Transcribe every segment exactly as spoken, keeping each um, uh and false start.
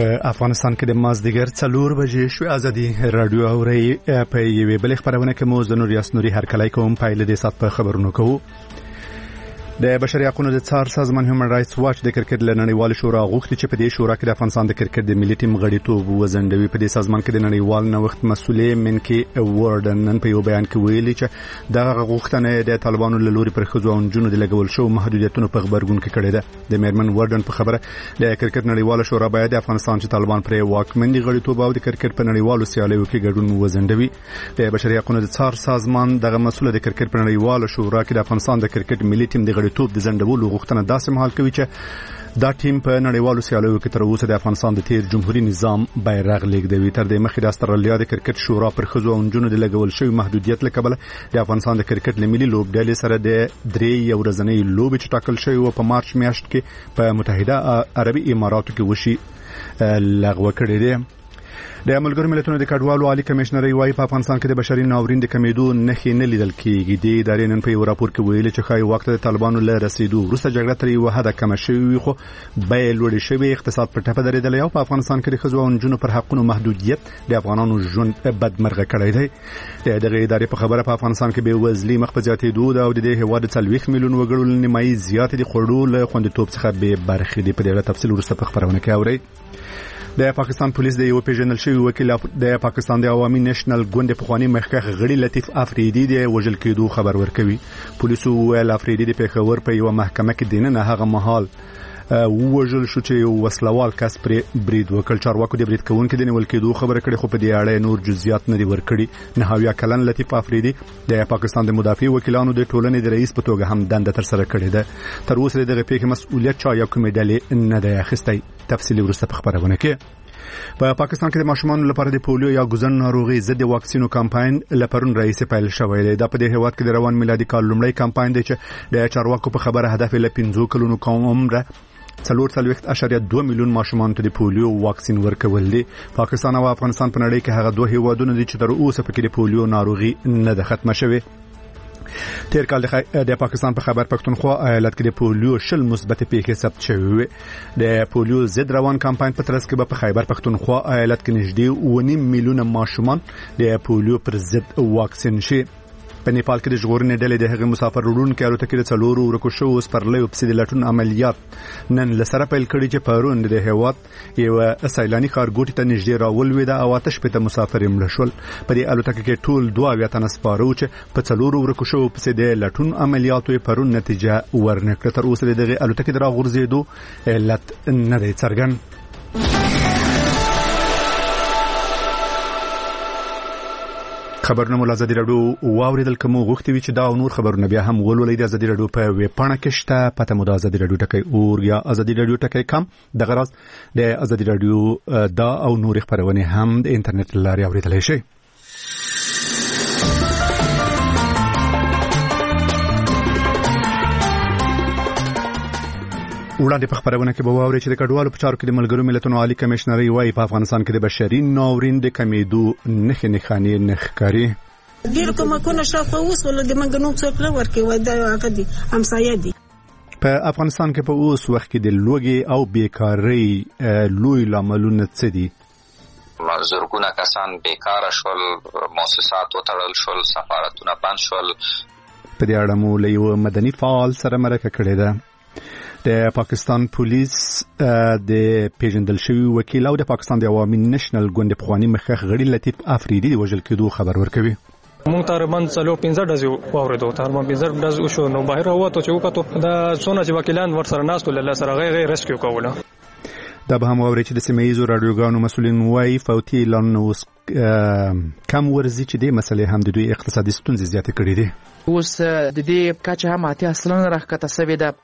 په افغانستان کې د مازدیګر څلور بجې شوې. ازادي رادیو اوري په یوې بلې خبرونه کې مو زنور یاسنوري هرکلی کوم. پایله د سات په خبرونو کوو. د بشري حقوقو د څار سازمان هیومن رائټس واچ د کرکټ لنړیوال شورا غوښتي چې په دې شورا کې د افغانستان د کرکټ د ملي ټیم غړیتوب وزندوي. په دې سازمان کې د نړیوال نوښت مسولې منکي وارډن نن په یو بیان کې ویلي چې دغه غوښتنه د طالبانو له لوري پر ښځو او نجونو د لګول شو محدودیتونو په خبرګون کې کړې ده. د میرمن وارډن په خبره د کرکټ نړیوال شورا باید د افغانستان چې طالبان پر واکمن دي غړیتوب او د کرکټ په نړیوالو سیالیو کې ګډون وزندوي. د بشري حقوقو د څار سازمان دغه مسؤل د کرکټ په نړیوال شورا کې د افغانستان د کرکټ ملي ټیم د غړیتوب د زندولو غوښتنه داسې مهال کوي چې دا ټیم په نړیوالو سیالیو کې تر اوسه د افغانستان د تیر جمهوریت نظام بیرغ لیږدوي. تر دې مخکې د استرالیا د کرکټ شورا پر ښځو او نجونو د لګول شوی محدودیت له کبله د افغانستان د کرکټ ملي لوبډلې سره د درې یو ورځنۍ لوبې چې ټاکل شوی و په مارچ میاشت کې په متحده عربي اماراتو کې وشي لغوه کړې ده. د ملګرو ملتونو د کډوالو عالی کمشنر وايي په افغانستان کې د بشري ناورین د کمیدو نښې نه لیدل کېږي. د ادارې نن په یو راپور کې ویلي چې خای وخت د طالبانو له رسیدو وروسته جګړه تر یو حد کم شوې خو بیې لوړې شوې، اقتصاد په ټپه درېدلی او په افغانستان کې د ښځو او نجونو پر حقونو محدودیت د افغانانو ژوند بدمرغه کړی دی. دغه ادارې په خبره په افغانستان کې بې وزلي مخ په زیاتېدو ده او د دې هېواد څلوېښت میلیون وګړو له نیمایي زیاتې د خوړو له خوندیتوب څخه بې برخې دي. په دې اړه تفصیل وروسته په خبرونه کې اورئ. د پاکستان پولیس د یو پیژندل شوی وکیل د پاکستان د عوامي نېشنل ګوند پخوانی مخکښ غړي لطیف افریدي د وژل کېدو خبر ورکوي. پولیسو ویل افریدي د پیښور په یو محکمه کې دینه هغه مهال وژل شو چې یو وسلوال کس پر برید وکړ. چارواکو د برید کوونکو د نیول کېدو خبره کړې خو په دې اړه نور جزئیات نه دي ورکړي. نهاویا کلن لطیف افریدي د پاکستان د مدافع وکیلانو د ټولنې د رئیس په توګه هم دنده تر سره کړې ده. تر اوسه دغه پیښې مسؤلیت چا یا کومې ډلې نه دی اخیستی. تفصیلی ورسته په خبرونه کې. په پاکستان کې د ماشومانو لپاره د پولیو یا ګوزن ناروغي ضد واکسینو کمپاین لپاره رئیس پیل شوی دی. دا په دې هیواد کې د روان میلادي کال لومړی کمپاین دی چې د چارواکو په خبره هدف له پنځو کلونو عمره څلور څلوېښت اعشاریه دوه میلیون ماشومان ته د پولیو واکسین ورکول دي. پاکستان او افغانستان په نړۍ کې هغه دوه هیوادونه دي چې تر اوسه پکې د پولیو ناروغي نه ده ختمه شوې. تیر کال د پاکستان په خیبر پختونخوا ایالت کې د پولیو شل مثبت پیښې ثبت شوې. د پولیو ضد روان کمپاین په ترڅ کې په خیبر پختونخوا ایالت کې نږدې اوه نیم میلیونه ماشومان د پولیو پر ضد واکسین شي. په نیپال کې د ژغورنې ډلې د هغې مسافر وړونکو الوتکې د څلورو ورکو شوو سپرلیو پسې د لټون عملیات نن له سره پیل کړي چې پرون د هېواد یوه سیلاني ښارګوټي ته نږدې راولوېده او اته شپېته مسافر یې مړه شول. په دې الوتکه کې ټول دوه اویا تنه سپاره وو چې په څلورو ورکو شوو پسې د لټون عملیاتو یې پرون نتیجه ورنکړه. تر اوسه د دغې الوتکې د راغورځېدو علت نه دی څرګند. خبرونه مو ازادي رادیو واوریدل کوم غوښتي وی چې دا او نور خبرونه بیا هم ولولئ د ازادي رادیو په ویب پاڼه کې شته. پته مو د ازادي رادیو ټکی اور یا ازادي رادیو ټکی کم. د غرض د ازادي رادیو دا او نور خبرونه هم د انټرنیټ لارې اوریدلای شئ. وړاندې په خبرونه کې به واورئ چې د کډوالو په چارو کې د ملګرو ملتونو عالی کمشنر وايي په افغانستان کې د بشري ناورین د کمیدو نښې نښانې نه ښکاري. ډېر کومکونه شاوخوا اوس ولې د موږ نوم څوک نه ورکوي، دا هغه دي همسایه دي. په افغانستان کې په اوس وخت کې د لوږې او بیکارۍ لوی لاملونه څه دي؟ زرګونه کسان بیکاره شول، مؤسسات وتړل شول، سفارتونه بند شول. په دې اړه مو له یو مدني فعال سره مرکه کړې ده. د پاکستان پولیس د پیژندل شوی وکیل او د پاکستان د عوامي نېشنل ګوند پخوانی مخکښ غړي لطیف افریدي د وژل کېدو خبر ورکوي. مونږ تقریبا څلور پنځه ډزې واورېدو. تقریبا پنځه ډزې وشو. نو بهر راووتو چې وکړو دا څونه چې وکیلان ورسره ناست ول له سره غیر ریسکیو کوله. دا به هم واوري چې د سیمه‌ییزو رادیوګانو مسؤلین وايي فوتي اعلان اوس کم ورزي چې د مسلې هم د دوی اقتصادي ستونزې زیاتې کړې دي. اوس د دې کچه هم اتیا اصلاً راښکته شوې ده.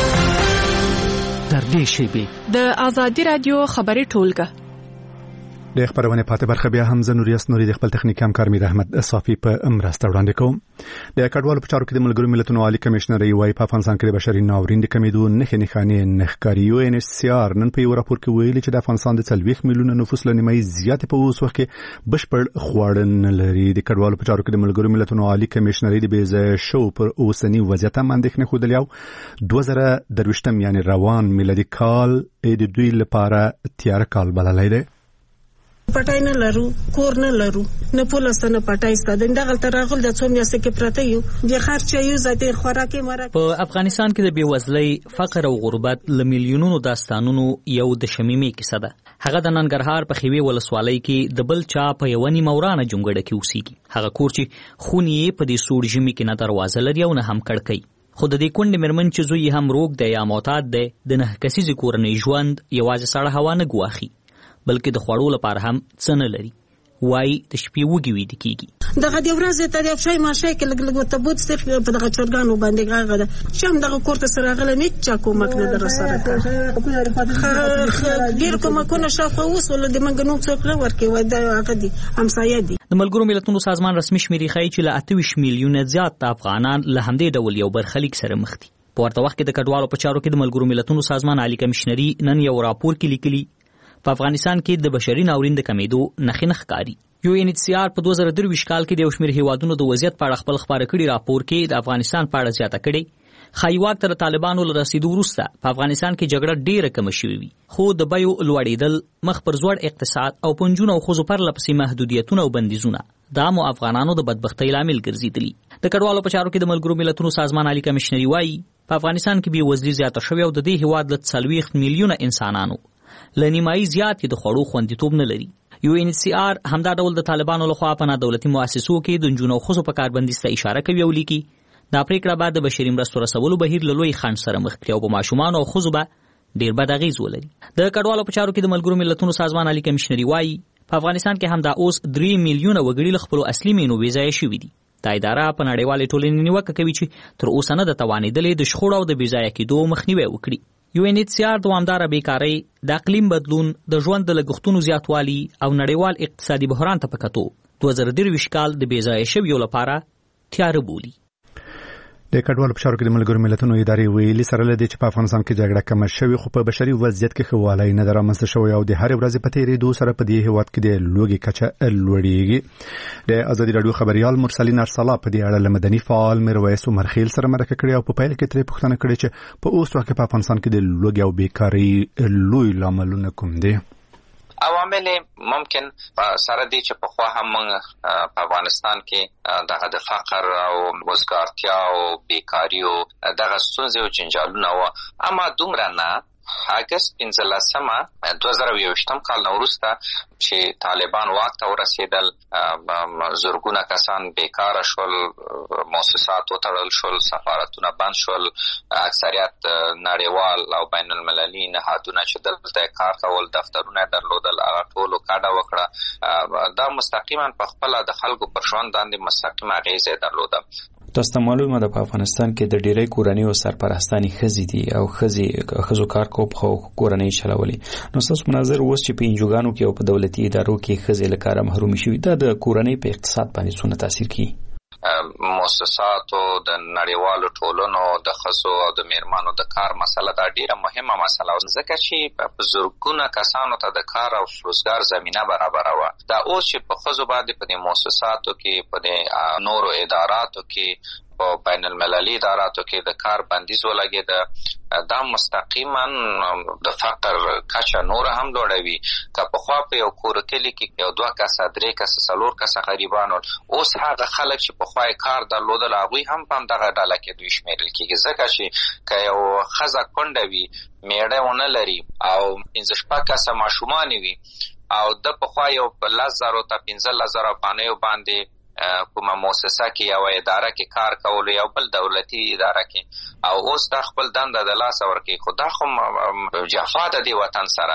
د ازادي رادیو خبري ټولګه د خبرونه پاتې برخه بیا هم زنوریاس نوري د خپل تخنیک همکار میر احمد صافی په مرسته وړاندې کوم. د کډوالو په چارو کې د ملګرو ملتونو عالی کمشنر وايي په افغانستان کې د بشري ناورین د کمیدو نښې نښانې نښکاري. یو ان ایچ سی آر نن په یو راپور کې ویلي چې د افغانستان د څلوېښت میلیونه نفوس له نیمایي زیات په اوس وخت کې بشپړ خواړه نه لري. د کډوالو په چارو کې د ملګرو ملتونو عالی کمشنر د بېځایه شو پر اوسنی وضعیت هم اندېښنې ښودلې او دوه زره درویشتم یعنی روان میلادي کال د دوی لپاره تیار کال بللی دی. پټای نه لرو، کور نه لرو، نه پولستانه پټای ستاده دغه تر غل د څوم یاسه کې پراته یو د خرچ یو زته خوراکي مرکه. په افغانستان کې د بیوزلۍ، فقر او غربت ل میلیونونو داستانونو یو د شمیمي کیسه ده. هغه د ننګرهار په خوي ولسوالۍ کې د بل چا په یو نیمه ورانه جونګړه کې اوسېږي. هغه کور چې خونی په دې سوړ ژمي کې نه دروازه لري او نه هم کړکۍ. خو د دې کونډې مېرمن چې زوی هم روغ دی یا معتاد دی د نه کسیزې کورنۍ ژوند یوازې سړه هوا نه ګواخي بلکې د خوړو لپاره هم څه نه لري. وایي د شپې وږي ویده کېږي. دغه د ورځې ته د افشای ماشای کې لږ لږ ورته بود صرف په دغه چرګانو باندې غاغه ده شم دغه کور ته سره غله نه چا کومک نه در سره کړ. ډېر کومکونه شاوخوا اوس ول د منګنوم څوک نه ورکوي وای دا هغه دي همسایه دي. د ملګرو ملتونو سازمان رسمي شمیرې ښیي چې له اته ویشت میلیونه زیات افغانان له همدې ډول یو برخلیک سره مخ دي. په ورته وخت کې د کډوالو په چارو کې د ملګرو ملتونو سازمان عالی کمشنري نن یو راپور کې لیکلي په افغانستان کې د بشري ناورین د کمیدو نښې نه ښکاري. یو ان ایچ سی آر په دوه زره درویشت کال کې د یو شمېر هیوادونو د وضعیت په اړه خپل خپاره کړي راپور کې د افغانستان په اړه زیاته کړي ښایي واک ته د طالبانو له رسېدو وروسته په افغانستان کې جګړه ډېره کمه شوې وي، خو د بیو لوړېدل، مخ پر ځوړ اقتصاد او په نجونو او ښځو پرله پسې محدودیتونه او بندیزونه دا مو افغانانو د بدبختۍ لامل ګرځېدلي. د کډوالو په چارو کې د ملګرو ملتونو سازمان عالی کمشنري وایي په افغانستان کې بېوزلي زیاته شوې او د دې هېواد له څلوېښت میلیونه انسانانو له نیمایي زیات د خوړو خوندیتوب نه لري. یو ان ایچ سی آر همدا ډول د طالبانو لخوا په نادولتي مؤسسو کې د نجونو او ښځو په کاربندیز ته اشاره کوي او لیکي دا پریکړه به د بشري مرستو رسولو بهیر له لوی خنډ سره مخ کړي او په ماشومانو او ښځو به ډېر بد اغېز ولري. د کډوالو په چارو کې د ملګرو ملتونو سازمان عالی کمشنري وایي په افغانستان کې همدا اوس درې میلیونه وګړي له خپلو اصلي مینو بېځایه شوي دي. دا اداره په نړیوالې ټولنې نیوکه کوي چې تر اوسه نه ده توانېدلې د شخړو او د بېځایه کېدو مخنیوی وکړي. یو ان ایچ سی آر دوامداره بیکارۍ، د اقلیم بدلون، د ژوند د لګښتونو زیاتوالي او نړیوال اقتصادي بحران ته په کتو دوه زره درویشت کال د بېځایه شویو لپاره تیاره بولي. د کډوالو په چارو کې د ملګرو ملتونو ادارې ویلي سره لدې چې په افغانستان کې جګړه کمه شوې خو په بشري وضعیت کې ښه والی نه ده رامنځته شوی او د هرې ورځې په تېرېدو سره په دې هېواد کې د لوږې کچه لوړېږي. د ازادي راډیو خبریال مرسلین ارسلا په دې اړه له مدني فعال میرویس عمرخیل سره مرکه کړې او په پیل کې ترې پوښتنه کړې چې په اوس وخت کې په افغانستان کې د لوږې او بیکارۍ لوی لاملونه کوم دي. عوامل ممکن سره دي چې په خوا هم په افغانستان کې دغه د فقر او وزګارتیا او بیکاری او دغه ستونزې او جنجالونه و، اما دومره نه. اګست پنځلسمه دوه زره یوویشتم کال نه وروسته چې طالبان واک ته ورسېدل زرګونه کسان بیکاره شول، مؤسسات وتړل شول، سفارتونه بند شول، اکثریت نړیوال او بین المللي نهادونه چې دلته کار کول دفترونه درلودل هغه ټولو کډه وکړه. دا مستقیما په خپله د خلکو پر ژوند باندې مستقیم اغېزې درلوده. تاسو ته معلومه ده په افغانستان کې د ډېری کورنیو سرپرستانې ښځې دي او ښځې ښځو کار کوو په کورنۍ چلولي. نو ستاسو په نظر اوس چې په انجوګانو کې او په دولتي ادارو کې ښځې له کاره محرومې شوي دا د کورنۍ په اقتصاد باندې څونه تاثیر کوي؟ مؤسساتو د نړیوالو ټولنو د ښځو او د میرمنو د کار مسله دا ډیره مهمه مسله ځکه چې په زرګونه کسانو ته د کار او روزګار زمینه برابره وه. دا اوس چې په ښځو باندې په دې مؤسساتو کې په دې نورو اداراتو کې په بین المللي اداراتو کې د کار بندیز ولګېده، دا مستقیما د فقر کچه نور هم لوړوي. که پخوا په یو کور کلي کې یو دوه کسه درې کسه څلور کسه غریبان ول، اوس هغه خلک چې پخوا یې کار درلودل هغوی هم په همدغه ډله کې دوی شمېرل کېږي ځکه چې که یو ښځه کونډه وي، میړه ونه لري او پنځه شپږ کسه ماشومان وي او د پخوا یو په لس زرو ته پنځلس زره افغانیو باندې کومه مؤسسه کې یو اداره کې کار کولو یو بل دولتي اداره کې او اوس دا خپل دنده د لاسه ورکوي، خو دا خو جفا ده دې وطن سره.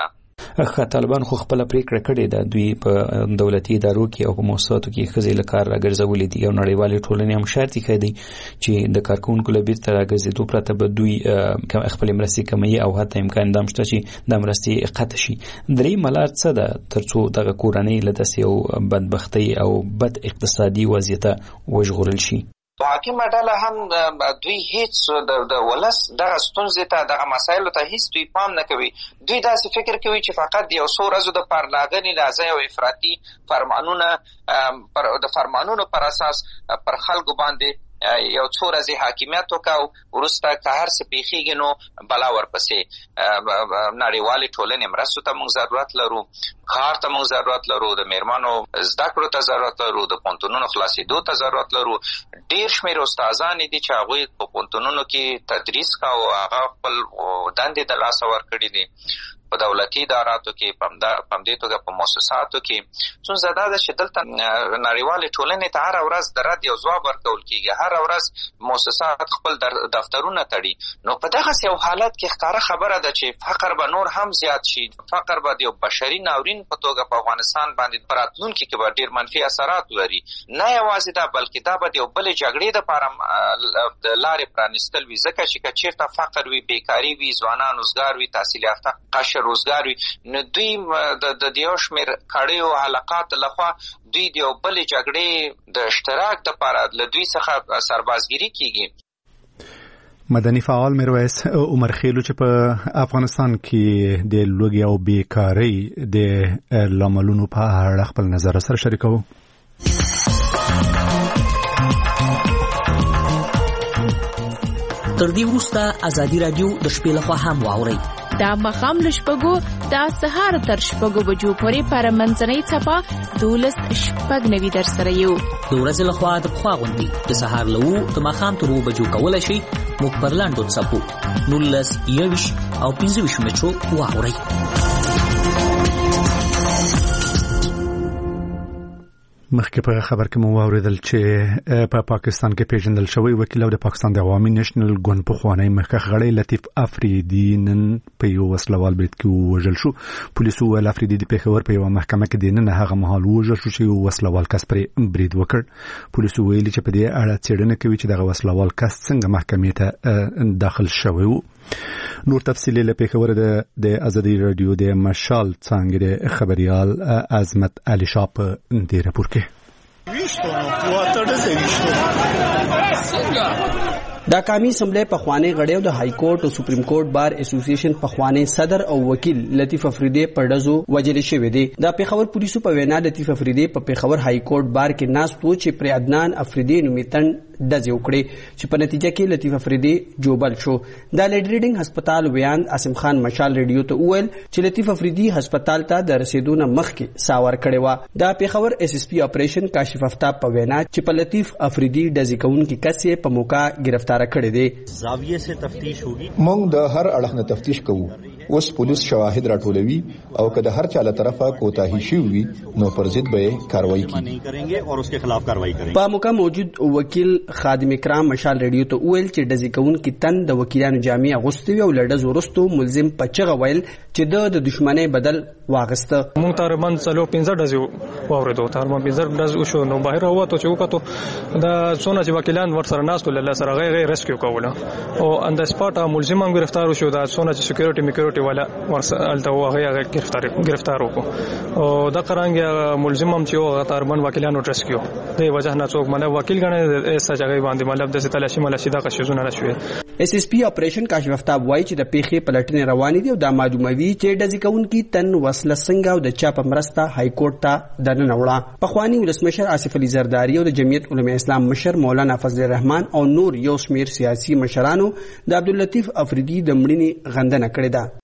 طالبان خو خپل پریکړه کړې ده دوی په دولتي ادارو کې او په مؤسساتو کې ښځې له کار راګرځولې دي او نړیوالې ټولنې هم شرط یې کړی چې د کارکونکو له بیرته راګرځېدو پرته به دوی خپلې مرستې کموي او حتی امکان دا هم شته چې دا مرستې قطع شي. درېیمه لار څه ده تر څو دغه کورنۍ له داسې یو بدبختۍ او بد اقتصادي وضعیته وژغورل شي؟ حاکمه ډله هم دوی هیڅ د ولس دغه ستونزې ته دغه مسایلو ته هیڅ دوی پام نه کوي. دوی داسې فکر کوي چې فقط د یو څو ورځو د پارلاغنې لازم او افراطي فرمانونه پر د فرمانونو پر اساس پر خلکو باندې یو څو ورځې حاکمیت وکاو، وروسته که هر څه پیښیږي نو بلا ورپسې. نړیوالې ټولنې مرستو ته موږ ضرورت لرو، کار ته موږ ضرورت لرو، د میرمنو زده کړو ته ضرورت لرو، د پوهنتونونو خلاصېدو ته ضرورت لرو. ډېر شمېر استادان دي چې هغوی په پوهنتونونو کې تدریس کاوه، هغه خپل دندې د لاسه ورکړي دي په دولتي اداراتو کې، په همدې توګه په مؤسساتو کې. ستونزه دا ده چې دلته نړیوالې ټولنې ته هره ورځ د رد یو ځواب ورکول کېږي، هره ورځ مؤسسات خپل دفترونه تړي. نو په دغسې یو حالت کې ښکاره خبره ده چې فقر به نور هم زیات شي، فقر به د یو بشري ناورین په توګه په افغانستان باندې په راتلونکي کې به ډېر منفي اثرات ولري. نه یوازې دا بلکې دا به د یو بلې جګړې دپاره د لارې پرانیستل وي، ځکه چې که چېرته فقر وي، بیکاري وي، ځوانان روزګار وي، تحصیل یافته قشر روزګار وي، نو دوی د یو شمېر کړیو حلقات لخوا دوی د یو بلې جګړې د اشتراک دپاره له دوی څخه سربازګیري کېږي. مدني فعال میرویس عمر خیلو چې په افغانستان کې د لوږې او بیکارۍ د لاملونو په اړه خپل نظر سره شریکوو. تر دې وروسته ازادي راډیو د شپې لخوا هم واورئ. دا مخام لشپګو دا سهار تر شپګو بجو پورې پر منځنۍ چپا دولس شپږ نوي در سره یو. د ورځې لخوا د پخوا غوندې د سهار له اوو د ماښام تر اوو بجو کولی شئ موږ پر لاندو څپو نولس، یوویشت او پنځه ویشت مترو واورئ. مخکې په خبر کې مو واوریدل چې په پاکستان کې پیژندل شوی وکیل او د پاکستان د عوامي نېشنل ګوند پخوانی مخکښ غړی لطیف افریدي نن په یو وسلوال برید کې ووژل شو. پولیسو ویل افریدي د پېښور په یوه محکمه کې دننه هغه مهال ووژل شو چې یو وسلوال کس پرې برید وکړ. پولیسو ویلي چې په دې اړه څېړنه کوي چې دغه وسلوال کس څنګه محکمې ته داخل شوی و. نور تفصیل له پېښور د ازادي رادیو د مشال څنګه د خبريال عظمت علي شاپ د راپور کې دا قومي اسمبلی په خوانی غړیو د های کورټ او سپریم کورټ بار اسوسییشن په خوانی صدر او وکیل لطیف افریدی په ډزو وجل شوی دی. دا پیښور پولیسو په وینا لطیف افریدی په پیښور های کورټ بار کې ناس تو چې پر عدنان افریدی نومیتن ډز وکړي چې په نتیجه کې لطیف افریدی جوبل شو. دا لیډریډینګ هسپتال ویان عاصم خان مشال ریډیو ته وویل چې لطیف افریدی هسپتال ته د رسیدونه مخکې ساور کړي و. دا پیښور اس اس پی اپریشن کاشف افتاب په وینا چې په لطیف افریدی ډز کوونکی کس یې په موقع گرفتار کړي دي. زاویه سے تفتیش ہوگی. موږ د هر اړخ نه تفتیش کوو. اوس پولیس شواهد راټولوي او که د هر چا له طرفه کوتاهي شي وي نو پر ضد به کاروایی کوي او اس کے خلاف کاروایی کوي. په موقع موجود وکیل خادم کرام مشال ریډیو ته ویل چې ډزې کوونکي تن د وکیلانو جامع اغوستي او لړز ورستو ملزم په چغه ویل چې د دښمنۍ بدل واغسته. مونږ تقریبا څلور پنځه ډزې واورېدو، تقریبا پنځه ډز وشو. نو بهر راووتو چې وکړو دا څونه چې وکیلان ورسره ناستو له سره غیر غیر ریسکیو کوله او ان د سپاټ ملزم هم گرفتار شو. دا څونه چې سکیورټي میکیورټي والا ورسره الته هغه گرفتار گرفتار وکړو او دا قرانګ ملزم هم چې هغه تقریبا وکیلانو ریسکیو د وجه نه څوک مله وکیل غنه ایسه ځای باندې مطلب د تلاشي ملاشي دا قشزونه راشوي. اس اس پی اپریشن کاشف افتاب وایي چې د پیښې پلټنې روانې دي او دا معلوموي چې ډزې کوونکي تن وسله څنګه او د چا په مرسته های کورټ ته دننه وړه. پخوانی ولسمشر آصف علي زرداری او د جمعیت علماء اسلام مشر مولانا فضل الرحمن او نور یو شمیر سیاسي مشرانو د عبداللطیف افریدي د مړینې غندنه کړې ده.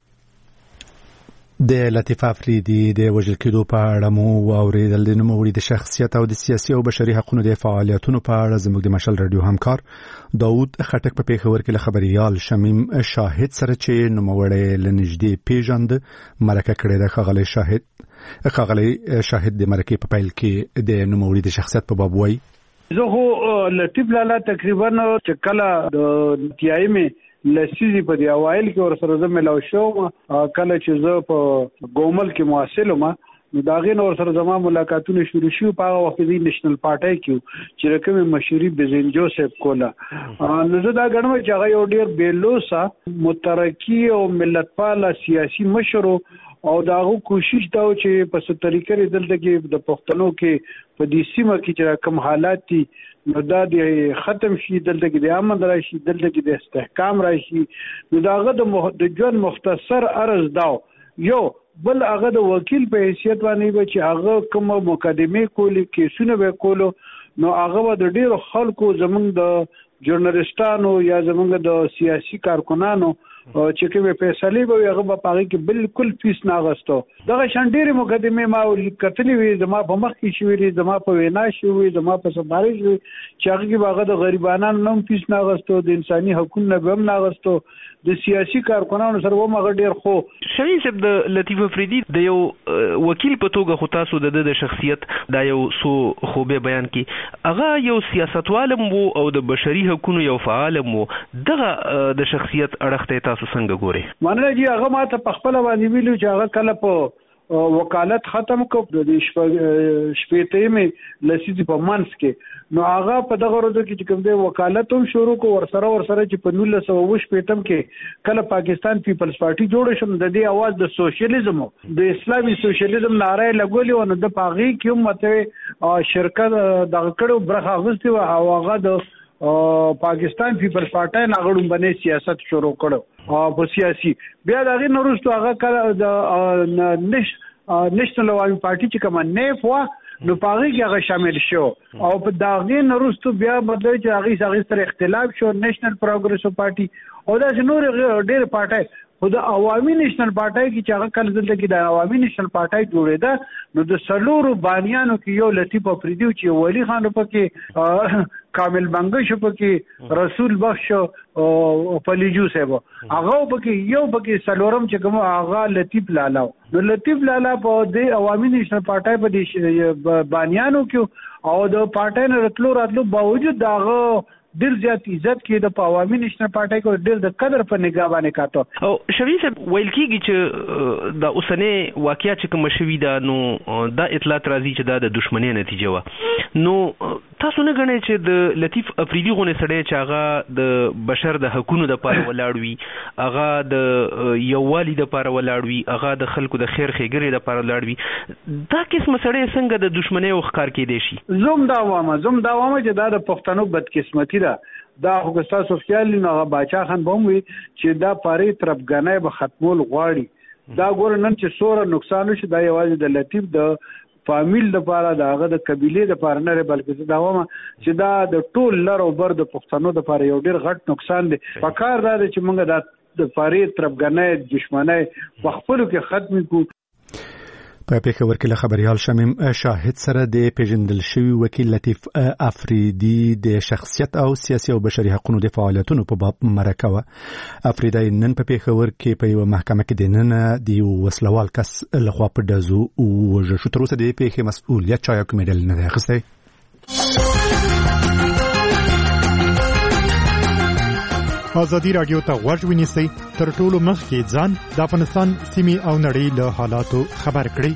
د لطیف افریدي د وژل کېدو په اړه مو واورېدل. د نوموړي د شخصیت او د سیاسي او بشري حقوقو د فعالیتونو په اړه زموږ د مشال رادیو همکار داود خټک په پیښور کې له خبريال شمیم شاهد سره چې نوموړی له نږدې پیژند مرکه کړې ده. ښاغلی شاهد ښاغلی شاهد د مرکې په پیل کې د نوموړي د شخصیت په باب وایي. زه خو لطیف لالا تقریبا چې کله د تیای مې لسیزي په دی اوایل کې ور سره زه ملاو شوم کله چې زه په ګومل کې محصل وم نو دا غي نور سره زما ملاقاتونه شروع شو په هغه وخت د نېشنل پارټي کې چې رقم مشوري بزین جوزف کولا نو زه دا غنم چې هغه یو ډیر بیلوسا مترقی او ملت پال سیاسي مشر او داغه کوشش دا چې په ست طریقې دلته کې د پښتنو کې په دې سیمه کې چې کوم حالات دي نو دا د ختم شي دلته کې د امن راشي دلته کې د استحکام راشي نو داغه د ژوند مختصر عرض دا یو بل هغه د وکیل په حیثیت باندې به چې هغه کوم مقدمه کولی کیسونه به کولو نو هغه د ډیرو خلکو زمونږ د ژورنالیستانو یا زمونږ د سیاسي کارکونانو چې کومه فیصله به هغه په هغه کې بالکل فیس نه غوښتو دغه شانډيري مقدمه ما کتلې وي زما په مخ کې شوې زما په وینا شوې زما په سفارش شوې چې هغه کې هغه د غریبانو نوم فیس نه غوښتو د انساني حقوقو به هم نه غوښتو د سیاسي کارکونانو سره ومغه ډیر خو شوی صاحب د لطیف افریدي د یو وکیل په توګه خو تاسو د د شخصیت دا یو سو خوبه بیان کی هغه یو سیاستوالم وو او د بشري حقوقو یو فعالم وو دغه د شخصیت اړخته تاسو څنګه ګوري مانه جی هغه ماته په خپل باندې ویلو چې هغه کله په وکالت ختم کو د شپېته مې لسیزي په منس کې نو هغه په دغه ورځو کې چې کوم دی وکالت هم شروع کو ورسره ورسره چې په نولس سوه اووه شپېتم کې کله پاکستان پیپلز پارټي جوړ شو د دې اواز د سوشلیزم د اسلامي سوشلیزم ناره لګولې او د پاغي کې هم مته شرکت دغه کړو برخه غوستي او هغه د پاکستان پیپلز پارټي ناغړم باندې سیاست شروع کړو په سیاسي بیا دغه نورستو هغه کله د نش نېشنل عوامي پارټي چې کوم نه فوا نو پاغي کې هغه شامل شو او په دغه نورستو بیا بدل چې هغه هغه سره اختلاف شو نېشنل پروګرېسو پارټي او دا نور ډېر پارټي خو د عوامي نېشنل پارټي کې چې هغه کله دلته کې د عوامي نېشنل پارټي جوړېده نو د سلورو بانیانو کې یو لطیف افریدي چې ولی خان په کې کامل بنگش په کې رسول بخش او پلیجو صاحب هغه په کې یو په کې سلورم چې کوم هغه لطیف لالا نو لطیف لالا په د عوامي نېشنل پارټي په دې بانیانو کې او د پارټي نه راتلو راتلو باوجود داغه ډیر زیات عزت کې د عوامي نېشنل پارټي کو ډیر د قدر په نگاه باندې کاته او شوی صاحب ویل کېږي چې د اوسنۍ واقعیا چې کوم شوی دا نو دا اطلاعات راځي چې دا د دښمنۍ نتیجه و نو تاسو نه غنئ چې د لطیف افریدي غونه سړی چې هغه د بشر د حقوقو د پاره ولاړ وي هغه د یووالي د پاره ولاړ وي هغه د خلکو د خیر ښېګڼې د پاره ولاړ وي دا قسم سړی څنګه د دښمنۍ او ښکار کېدی شي زوم دا وامه زوم دا وامه چې دا د پښتنو بدقسمتي دا خو تاسو خیال نه باچا خان بوم وي چې دا پاره ترپګنۍ به ختمول غواړي دا ګور نن چې سوره نقصان شي دا یوازې د لطیف د فامیل لپاره دا هغه د قبيله لپاره نه بلکې دا وامه چې دا د ټول لر او بر د پښتنو لپاره یو ډیر غټ نقصان دی پکار دا چې موږ د پاره ترپګنۍ دښمنۍ په خپل کې ختم کو په پیښور کې له خبريال شمیم شاهد سره د پیژندل شوی وکیل لطیف افریدي د شخصیت او سیاسي او بشري حقوقو د فعالیتونو په باب مرکه و افریدي نن په پیښور کې په یو محکمه کې د نن دی وسلوال کس لخوا په دزو او شو تر اوسه د پیښې مسؤلیت چا کوم ډول نه اخیستی ازادي رادیو ته غوږ ونیسئ تر ټولو مخکې ځان د افغانستان سیمې او نړۍ له حالاتو خبر کړئ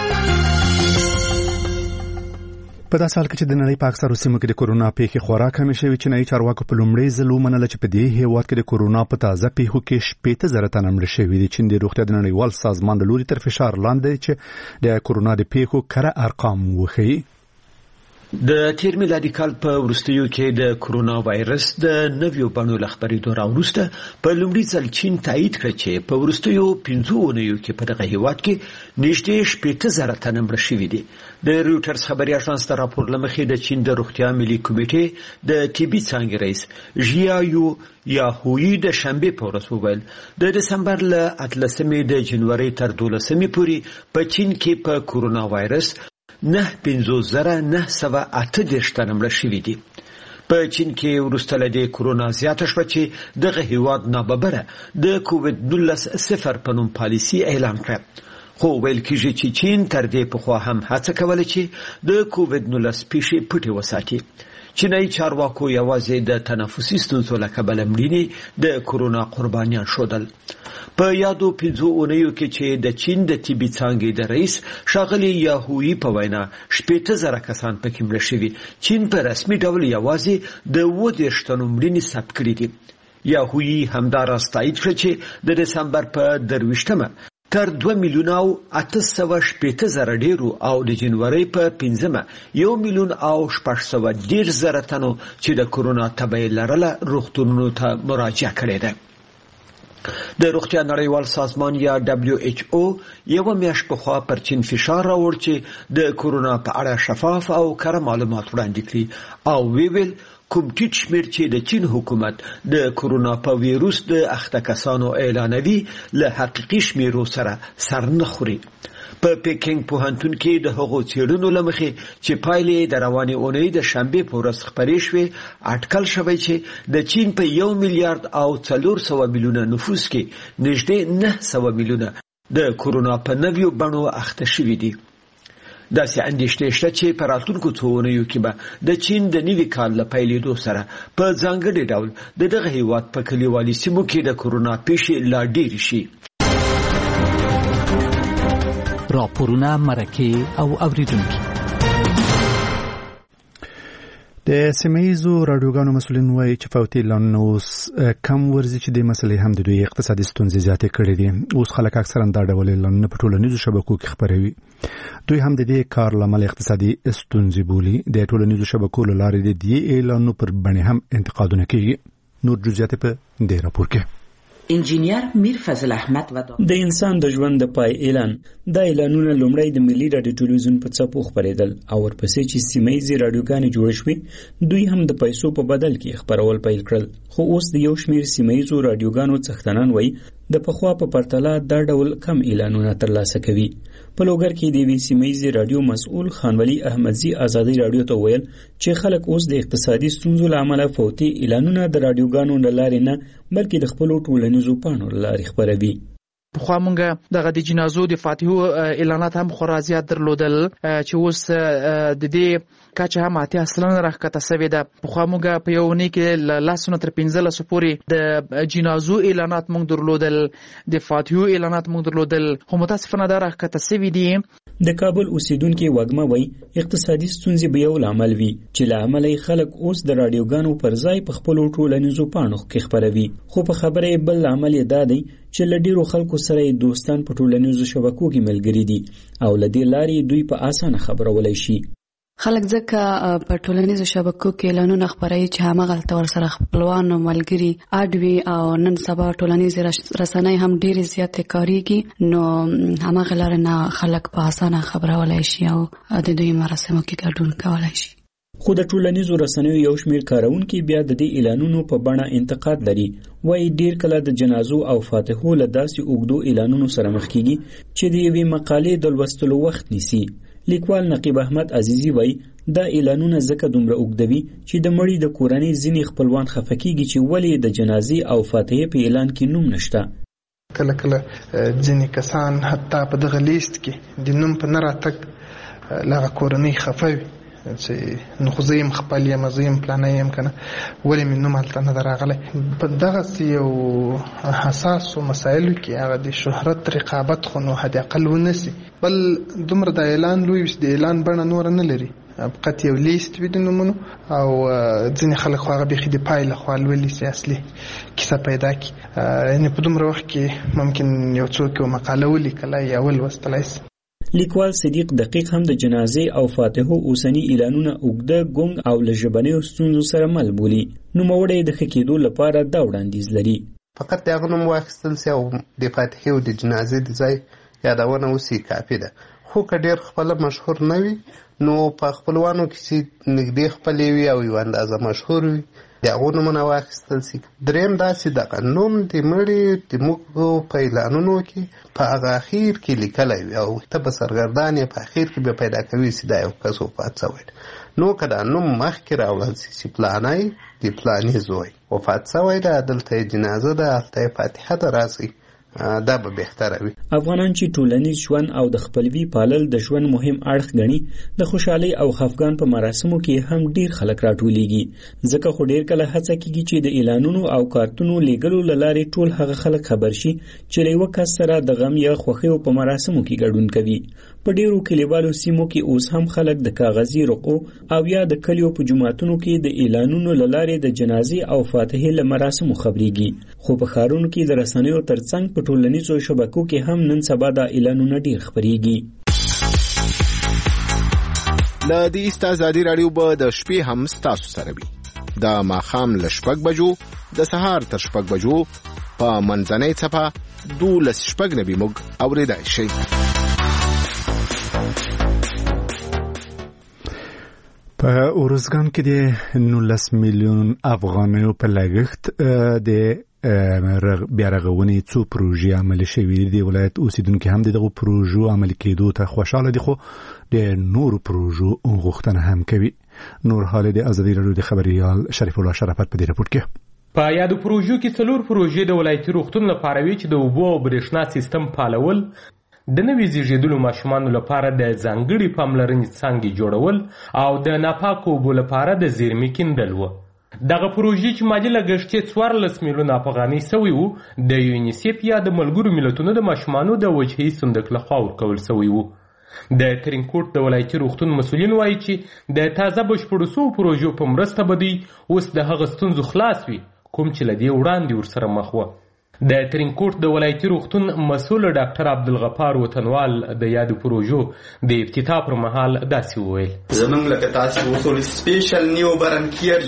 په داسې حال کې چې د نړۍ په اکثرو سیمو کې د کورونا پیښې خورا کمې شوې چینایي چارواکو په لومړي ځل ومنله چې په دې هېواد کې د کورونا په تازه پیښو کې شپېته زره تنه مړه شوي دي. چین د روغتیا د نړیوال سازمان له لوري تر فشار لاندې چې د کورونا د پیښو کره ارقام وښیي. د تیر میلادي کال په وروستیو کې د کورونا وایرس د نویو بڼو له خبرېدو راوروسته په لومړي ځل چین تایید کړ چې په وروستیو پنځو اونیو کې په دغه هیواد کې نږدې شپېته زره تنه مړه شوي دي. د رویټرز خبري اژانس د راپور له مخې د چین د روغتیا ملي کمیټې د طبي څانګې رئیس ژیایو یاهویي د شنبې په ورځ وویل د دسمبر له اتلسمې د جنوري تر دولسمې پورې په چین کې په کورونا وایرس نه پنځوس زره نه سوه اته دېرش تنه مړه شوي دي. په چین کې وروسته له دې کورونا زیاته شوه چې دغه هیواد ناببره د کووډ نولس صفر په نوم پالیسي اعلان کړه. خو ویل کېږي چې چین تر دې پخوا هم هڅه کوله چې د کووډ نولس پیښې پټې وساتي. چینایي چارواکو یوازې د تنفسي ستونزو له کبله مړینې د کورونا قربانیان ښودل. په یادو پنځو اونیو کې چې د چین د طبي څانګې د رئیس ښاغلي یاهویي په وینا شپېته زره کسان پکې مړه شوي، چین په رسمي ډول یوازې د اووه دېرش تنو مړینې ثبت کړي دي. یاهویي همداراز تایید کړه چې د دسمبر په درویشتمه تر دوه میلیونه او اته سوه شپېته زره ډیرو او د جنورۍ په پنځمه یو میلیون او شپږ سوه دېرش زره تنو چې د کورونا تبه یې لرله روغتونونو ته مراجعه کړې ده. د روغتیا نړیوال سازمان یا دبلیو ایچ او یوه میاشت پخوا پر چین فشار راوړ چې د کورونا په اړه شفاف او کره معلومات وړاندې کړي او وی ویل کوم ټیټ شمیر چې د چین حکومت د کورونا په ویروس د اخته کسانو اعلانوي له حقیقي شمیرو سره سر نه خوري. په پیکینګ پوهنتون کې د هغو څېړنو له مخې چې پایلې د روانې اونۍ د شنبې په ورځ خپرې شوې، اټکل شوی چې د چین په یو میلیارد او څلور سوه میلیونه نفوس کې نږدې نه سوه میلیونه د کورونا په نویو بڼو اخته شوي دي. داسې اندېښنې شته چې په راتلونکو څو اونیو کې به د چین د نوي کال له پیلېدو سره په ځانګړي ډول د دغه هېواد په کلیوالي سیمو کې د کورونا پیښې لا ډېرې شي. راپورونه، مرکې او اوریدونکي. د سیمه‌ییزو راډیوګانو مسؤلین وایي چې فوتي اعلانونه اوس کم ورځي چې د مسلې هم د دوی اقتصادي ستونزې زیاتې کړې دي. اوس خلک اکثرا دا ډول اعلانونه په ټولنیزو شبکو کې خپروي. دوی هم د دې کار لامل اقتصادي ستونزې بولي. د ټولنیزو شبکو له لارې د دې اعلانونو پر بڼې هم انتقادونه کیږي. نور جزئیات په دې راپور کې. انجینیر میر فضل احمد و د انسان د ژوند د پای اعلان د اعلانونو لومړی د ملي رادیو ټلویزیون په څپو خپرېدل او ورپسې چې سیمه‌ییزې راډیوګانې جوړې شوې دوی هم د پیسو په بدل کې خپرول پیل کړل. خو اوس د یو شمېر سیمه‌ییزو راډیوګانو څښتنان وایي د پخوا په پرتله دا ډول کم اعلانونه ترلاسه کوي. په لوګر کې د یوې سیمه‌ییزې راډیو مسؤل خانولي احمدزي ازادي راډیو ته ویل چې خلک اوس د اقتصادي ستونزو له امله فوتي اعلانونه د راډیوګانو له لارې نه بلکې د خپلو ټولنیزو پاڼو له لارې خپروي. پخوا مونږ دغه د جنازو د فاتحو اعلانات هم خورا زیات درلودل چې اوس د دې کچه هم اتیا سلنه راښکته سوې ده. پخوا مونږ په یو اونۍ کې له لسو تر پنځلسو پورې د جنازو اعلانات مونږ درلودل، د فاتحو اعلانات مونږ درلودل، خو متاسفانه دا راښکته سوي دي. د کابل اوسیدونکي وږمه وایي اقتصادي ستونزې به یو لامل وي چې له امله خلک اوس د راډیوګانو پر ځای په خپلو ټولنیزو پاڼو کې خپروي. خو په خبره یې بل لامل یې دا دی چې له ډېرو خلکو سره یې دوستان په ټولنیزو شبکو کې ملګري دي او له دې لارې دوی په اسانه خبرولای شي. خلک ځکه په ټولنیزو شبکو کې اعلانونه خپروي چې هماغلته ورسره خپلوان او ملګري اډوي او نن سبا ټولنیزې رسنۍ هم ډېرې زیاتې کاریږي، نو هماغه لارې نه خلک په اسانه خبرولای شي او د دوی مراسمو کې ګډون کولای شي. خو د ټولنیزو رسنیو یو شمېر کاروونکي بیا د دې اعلانونو په بڼه انتقاد لري. وایي ډېر کله د جنازو او فاتحو له داسې اوږدو اعلانونو سره مخ کیږي چې د یوې مقالې د لوستلو وخت نیسي. لیکوال نقیب احمد عزیزی وایي دا اعلانونه ځکه دومره اوږدوي چې د مړي د کورنۍ ځینې خپلوان خفه کیږي چې ولې د جنازې او فاتحې په اعلان کې نوم نشته. کله کله ځینې کسان حتی په دغه لیست کې د نوم په نه راتګ لغه کورنۍ خفه وي چې نو خو زه یم خپل یم، زه یم پلانی یم که نه، ولې مې نوم هلته نه ده راغلی. په دغسې یو حساسو مسایلو کې هغه د شهرت رقابت خو نو حد اقل ونسي. بل دومره د اعلان لوی وي چې د اعلان بڼه نوره نه لري، فقط یو لیست وي د نومونو او ځینې خلک خو هغه بیخي د پای لخوا لولي چې اصلي کیسه پیدا کړي. یعنې په دومره وخت کې ممکن یو څوک یو مقاله ولیکلی یا ولوستلی سي. لیکوال صدیق دقیق هم د جنازې او فاتحو اوسنی اعلانونه اوږده ګونګ او له ژبنیو ستونزو سره مل بولي. نوموړی د ښه کېدو لپاره دا وړاندیز لري. فقط د هغه نوم واخیستل سي او د فاتحې او د جنازې د ځای یادونه وسي کافي ده. خو که ډېر خپله مشهور نه وي نو په خپلوانو کې چې نږدې خپلې وي او یو اندازه مشهور وي د هغو نومونه واخیستل سي. درېیم داسې دغه نوم د مړي د موږ په اعلانونو کې په هغه اخیر کې لیکلی وي او ته به سرګردان یې په اخیر کې به پیدا کوي چې دا یو کس وفات شوی. نو که دا نوم مخکې راوړل سي چې پلانی د پلاني زوی وفات شوی ده، دلته یې جنازه ده، هلته یې فاتحه ده، راځئ دا به بهتره وي. افغانان چې ټولنیز ژوند او د خپلوي پالل د ژوند مهم اړخ ګڼي، د خوشحالۍ او خفګان په مراسمو کې هم ډیر خلک راټولیږي، ځکه خو ډیر کله هڅه کیږي چې د اعلانونو او کارتونو لیږلو له لارې ټول هغه خلک خبر شي چې له یوه کس سره د غم یا خوښیو په مراسمو کې ګډون کوي. په ډیرو کلیوالو سیمو کې اوس هم خلک د کاغذي رقو او یا د کلیو په جوماتونو کې د اعلانونو له لارې د جنازې او فاتحې له مراسمو خبرېږي، خو په ښارونو کې د رسنیو ترڅنګ په ټولنیزو شبکو کې هم نن سبا دا اعلانونه ډیر خپریږي. له دې ایست ازادي راډیو به د شپې هم ستاسو سره وي. د ماښام له شپږ بجو د سهار تر شپږ بجو په منځنۍ څپه دولس شپږ نوي موږ اورېدای شئ. په ارزګان کې د نولس میلیون افغانیو په لګښت د بیا رغونې څو پروژې عملي شوې دي. د ولایت اوسیدونکي هم دغه پروژو عملي کېدو ته خوشاله دي، خو د نورو پروژو غوښتنه هم کوي. نور حال د ازادي راډیو د خبريال شریف الله شرافت په دې رپورت کې. په یادو پروژو کې څلور پروژې د ولایتي روغتون لپاره وي چې د اوبو او برېښنا سیستم فعالول، د نوي زیږیدلو ماشومانو لپاره د ځانګړي پاملرنې څانګې جوړول او د ناپاکو اوبو لپاره د زیرمې کیندل و. دغه پروژې چې مالي لګښت یې څوارلس میلیونه افغانۍ سوی و، د یونیسیف یا د ملګرو ملتونو د ماشومانو د وجهي صندوق لخوا ورکول سوی و. د ترینکوټ د ولایتي روغتون مسؤلین وایي چې د تازه بشپړو سوو پروژو په مرسته به دوی اوس د هغه ستونزو خلاص وي کوم چې له دې وړاندې ورسره مخ وه. د ترینکوټ د ولایتي روغتون مسؤل ډاکټر عبدالغفار وطنوال د یادو پروژو د افتتاح پر مهال داسې وویل: زمونږ لکه تاسې وصول سپیشل نیو برن کیر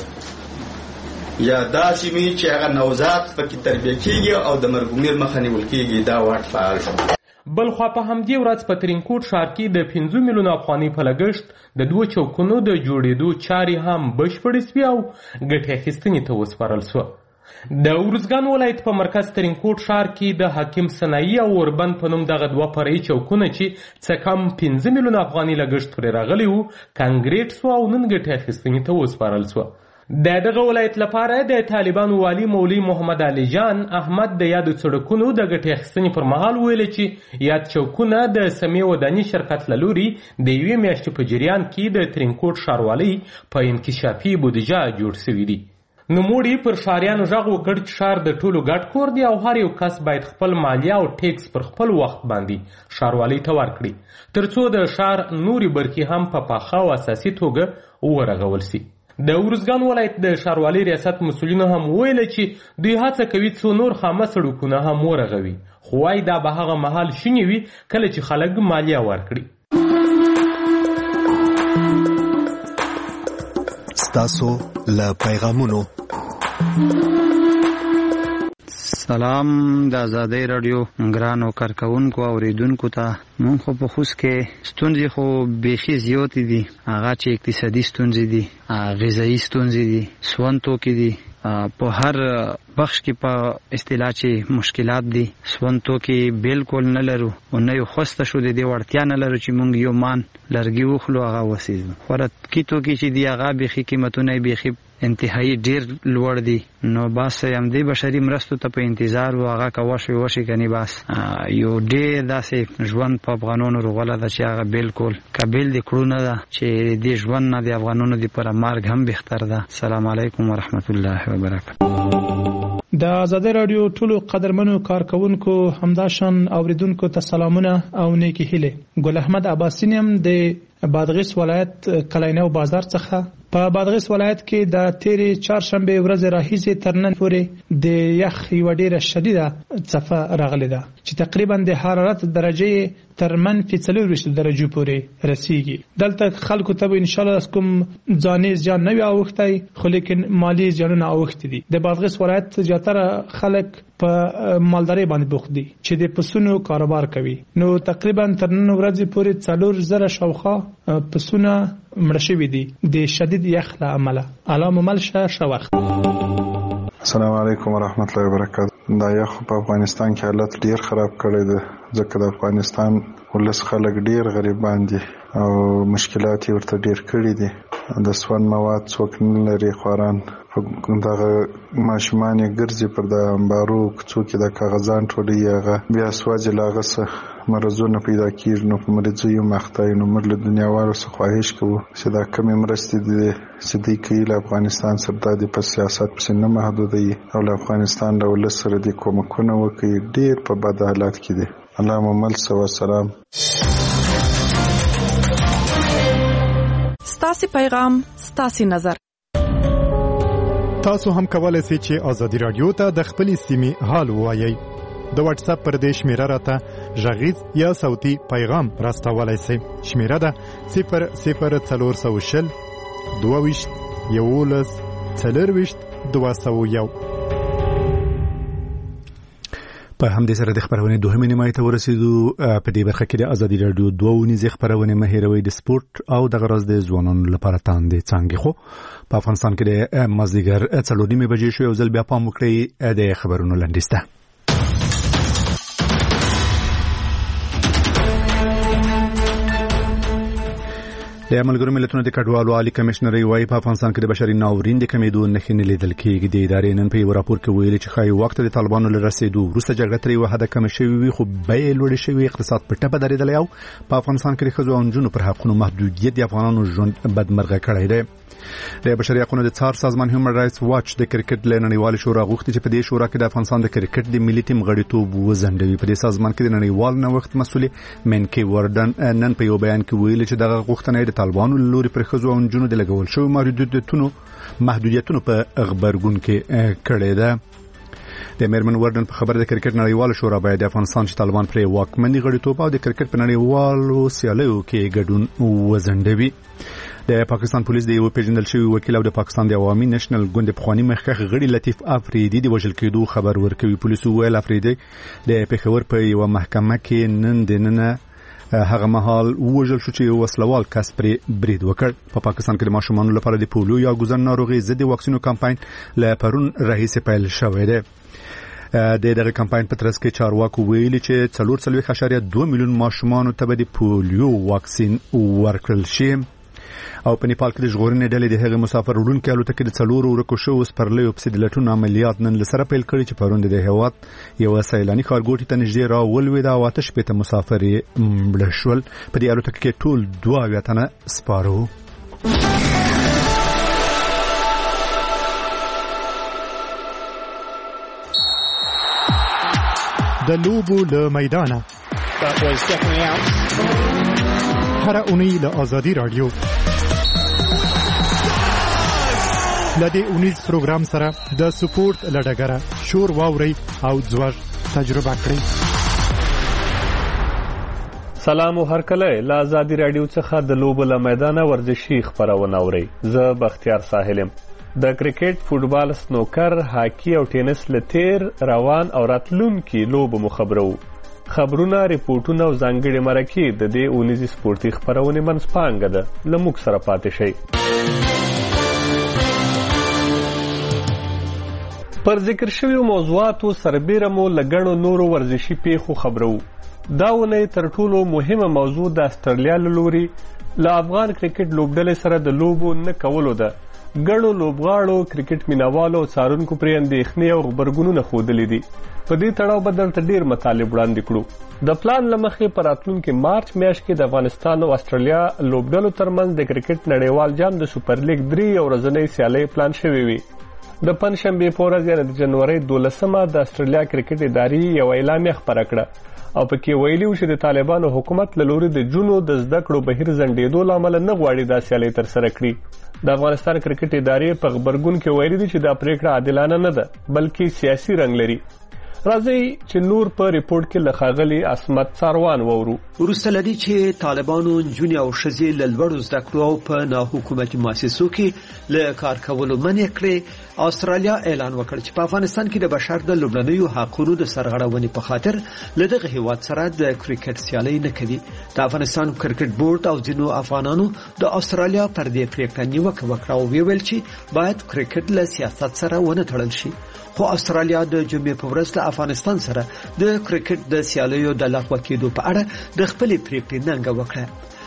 یونټ یا داسې وي چې هغه نوزاد پکې تربیه کېږي او د مرګ مخه نیول کېږي، دا واټ فعال شو. بلخوا په همدې ورځ په ترینکوټ ښار کې د پنځه میلیونه افغانۍ په لګښت د دوه چوکونو د جوړېدو چارې هم بشپړې سوې او ګټې اخیستنې ته وسپارل سوه. د ارزګان ولایت په مرکز ترینکوټ ښار کې د حکیم سنایي او اوربند په نوم دغه دوه فرعي چوکونه چې څه کم پنځه میلیونه افغانۍ لګښت پرې راغلی و کانکریټ سوه او نن ګټې اخیستنې ته وسپارل سوه. د دغه ولایت لپاره د طالبانو والي مولوي محمد علي جان احمد د یادو سړکونو د ګټې اخیستنې پر مهال ویلي چې یاد چوکونه د سمې وداني شرکت له لوري د یوې میاشتې په جریان کې د ترینکوټ ښاروالۍ په انکشافي بودیجه جوړ سوي دي. نوموړي پر ښاریانو غږ وکړ چې ښار د ټولو ګډ کور دی او هر یو کس باید خپل مالیه او ټیکس پر خپل وخت باندې ښاروالۍ ته ورکړي ترڅو د ښار نورې برخې هم په پاخه او اساسي توګه ورغول سي. د ارزګان ولایت د ښاروالۍ ریاست مسؤلینو هم ویل چې دوی هڅه کوي څو نور خامه سړکونه هم ورغوي، خو وايي دا به هغه مهال شونې وي کله چې خلک مالیه ورکړي. ستاسو له پیغامونو سلام د ازادۍ راډیو ګرانو کارکونکو اوریدونکو ته. مونږ خو په خوست کې ستونزې خو بیخي زیاتې دي، هغه چې اقتصادي ستونزې دي، غذایي ستونزې دي، سون توکي دي، په هر بخش کې په اصطلاح چې مشکلات دي. سون توکي بالکل نه لرو او نه یو خوسته شو، د دې وړتیا نه لرو چې مونږ یو مان لرګي وخلو هغه وسیزو. خوراکي توکي چې دي هغه بیخي قیمتونه بیخي انتهایی ډیر لوړ دي. نو بس همدې بشري مرستو ته په انتظار و هغه که وشي وشي کني بس یو ډیر داسې ژوند په افغانانو روغله ده چې هغه بالکل قابل د کړو نه ده چې دې ژوند نه د افغانانو دپاره مرګ هم بهتر ده. السلام علیکم ورحمت الله وبرکاته. د ازادۍ راډیو ټولو قدرمنو کارکونکو همداشان اوریدونکو ته سلامونه او نیکی هیله. ګل احمد عباسین هم د بادغیس ولایت کلینو بازار څخه. په بادغیس ولایت کې د تیرې چهارشنبه ورځ راهیسې تر نن پورې د یخ یوه ډیره شدیده څپه راغلې ده چې تقریبا د حرارت درجه تر منفي څلورویشت درجو پورې رسیږي. دلته خلکو ته به ان شاء الله کوم ځاني زیان نه وي اوښتی، خو لیکن مالی زیانونه اوښتي دي. د بادغیس ولایت زیاتره خلک په مالدارۍ باندې بوخت دي چې د پسونو کاروبار کوي. نو تقریبا تر نن ورځې پورې څلور زره شاوخوا پسونه مړه شوي دي د شدید یخ له امله. علامه ملشه شوخ. السلام علیکم ورحمت الله وبرکاته. دا یخ په افغانستان کې حالت ډیر خراب کړی دی ځکه د افغانستان ولس خلک ډیر غریبان دي او مشکلات یې ورته ډېر کړي دي. د سون مواد څوک نه لري خواران دغه ماشومان یې ګرځي پر د امبارو کوڅو کې د کاغذان ټولوي هغه بیا سوځي له هغه څه مرضونه پیدا کېږي. نو په مریضو یو مخته نو موږ له دنیاوالو څخه خواهش کوو چې دا کمې مرستې دي چې دوی کوي له افغانستان سره دا د په سیاست پسې نه محدودوي او له افغانستان له ولس سره دې کومکونه وکړي. ډېر په بد حالات کې دي. اللهم صل وسلام. ستاسو پیغام ستاسو نظر. تاسو هم کولای شئ چې آزادي رادیو ته د خپلې سیمې حال ووایئ. د واتس اپ پر دې شمیره راته غږیز یا صوتي پیغام راستولای شئ. شمیره ده صفر صفر څلور سوه شل دوه ویشت یولس څلور ویشت دوه سوه یو. په همدې سره د خبرونې دوهمې نیمایي ته ورسېدو. په دې برخه کې د ازادي راډیو دوه ونیزې خبرونې مه هېروئ، د سپورټ او دغه راز د ځوانانو لپاره تاندې څانګې. خو په افغانستان کې د مازدیګر څلور نیمې بجې شو. یو ځل بیا پام وکړئ د خبرونو لنډیز ته. د ملګرو ملتونو د کډوالو عالی کمشنر وايي په افغانستان کې د بشري ناورین د کمیدو نښې نه لیدل کېږي. د ادارې نن په یو راپور کې ویلي چې ښایي وخت د طالبانو له رسېدو وروسته جګړه تر یوه حده کمه شوې وي، خو بیې لوړې شوې، اقتصاد په ټپه درېدلی او په افغانستان کې د ښځو او نجونو پر حقونو محدودیت د افغانانو ژوند بدمرغه کړی دی. د بشري حقونو د څار سازمان هیومن رایټس واچ د کرکټ له نړیوال شورا غوښتي چې په دې شورا کې د افغانستان د کرکټ د ملي ټیم غړیتوب وځنډوي. په دې سازمان کې د نړیوال نوښت مسؤل منکی وردن نن په یو بیان کې ویلي چې دغه غوښتنه د طالبانو له لوري پر ښځو او نجونو د لګول شویو محدودیتونو محدودیتونو په غبرګون کې کړې ده. د میرمن وردن په خبره د کرکټ نړیوال شورا باید د افغانستان چې طالبان پرې واکمني غړیتوب او د کرکټ په نړیوالو سیالیو کې ګډون وځنډوي. د پاکستان پولیس د یو پیژندل شوی وکیل او د پاکستان د عوامي نېشنل ګوند پخوانی مخکښ غړي لطیف افریدي د وژل کېدو خبر ورکوي. پولیسو ویل افریدي د پېښور په یو محکمه کې نن د نن هغه مهال وژل شو چې یو وسلوال کس پرې برید وکړ. په پا پاکستان کې د ماشومانو لپاره د پولیو یا ګوزن ناروغي ضد واکسینو کمپاین له پرون راهیسې پیل شوی دی. د دغه کمپاین په ترڅ کې چارواکو ویلي چې څلور څلوېښت اعشاریه دوه میلیون ماشومانو ته به د پولیو واکسین ورکړل شي. او په نیپال کې د ژغورنې ډلې د هغې مسافر وړونکي الوتکې د څلورو ورکو شویو سپرلیو پسې د لټون عملیات نن له سره پیل کړي چې پرون د هېواد یوه سیلاني ښارګوټي ته نږدې راولوېده او اته شپېته مسافر یې مړه شول. په دې الوتکه کې ټول دوه اویا تنه سپاره وو. د لوبو له میدانه هر اونۍ له آزادي رادیو لدې اونیز پروګرام سره د سپورت لډګره شور واوري او ځوږ تجربه کړئ. سلام او هرکله له آزادي رادیو څخه د لوبو له میدانه ورزشي خبرونه اورئ. زه بختیار ساحل یم. د کرکټ، فوټبال، سنوکر، هاکی او ټینس له تیر، روان او راتلونکي لوبو مخبرو. خبرونه، ریپورتونه او ځانګړي مرکې د دې اونیزي سپورتي خبرونې منځپانګه ده. له موږ سره پاتې شئ. پر ذکر شویو موضوعاتو سربیره مو له ګڼو نورو ورزشي پیښو خبرو. دا اونۍ تر ټولو مهمه موضوع د استرالیا له لوري له افغان کرکټ لوبډلې سره د لوبو نه کولو ده. ګڼو لوبغاړو، کرکټ مینوالو او څارونکو پرې اندېښنې او غبرګونونه ښودلي دي. په دې تړاو به درته ډېر مطالب وړاندې کړو. د پلان له مخې په راتلونکي مارچ میاشت کې د افغانستان او استرالیا لوبډلو ترمنځ د کرکټ نړیوال جام د سوپر لیګ درې ورځنۍ سیالۍ پلان شوې وي. د پنجشنبې په ورځ یعنې د جنورۍ دولسمه د استرالیا کرکټ ادارې یو اعلامیه خپره کړه او پکې ویلي و چې د طالبانو حکومت له لوري د جونو د زده کړو بهیر ځنډېدو له امله نه غواړي دا سیالۍ ترسره کړي. د افغانستان کرکټ ادارې په غبرګون کې ویلي دي چې دا پریکړه عادلانه نه ده بلکې سیاسي رنګ لري. راځي چې نور په ریپورت کې له ښاغلي عصمت ساروان وورو. وروسته لدی چې طالبانو نجونې او ښځې له لوړو زده کړو او په ناحکومتي مؤسسو کې له کار کولو منع کړې. استرالیا اعلان وکړ چې په افغانستان کې د بشر د لومړنیو حقوقو د سرغړونې په خاطر له دغه هیواد سره د کرکټ سیالۍ نه کوي. د افغانستان کرکټ بورډ او ځینو افغانانو د استرالیا پر دې پریکړه نیوکه وکړه او ویل چې باید کرکټ له سیاست سره ونه تړل شي. خو استرالیا د جمعې په ورځ له افغانستان سره د کرکټ د سیالیو د لغوه کېدو په اړه د خپلې پریکړې ننګه وکړه.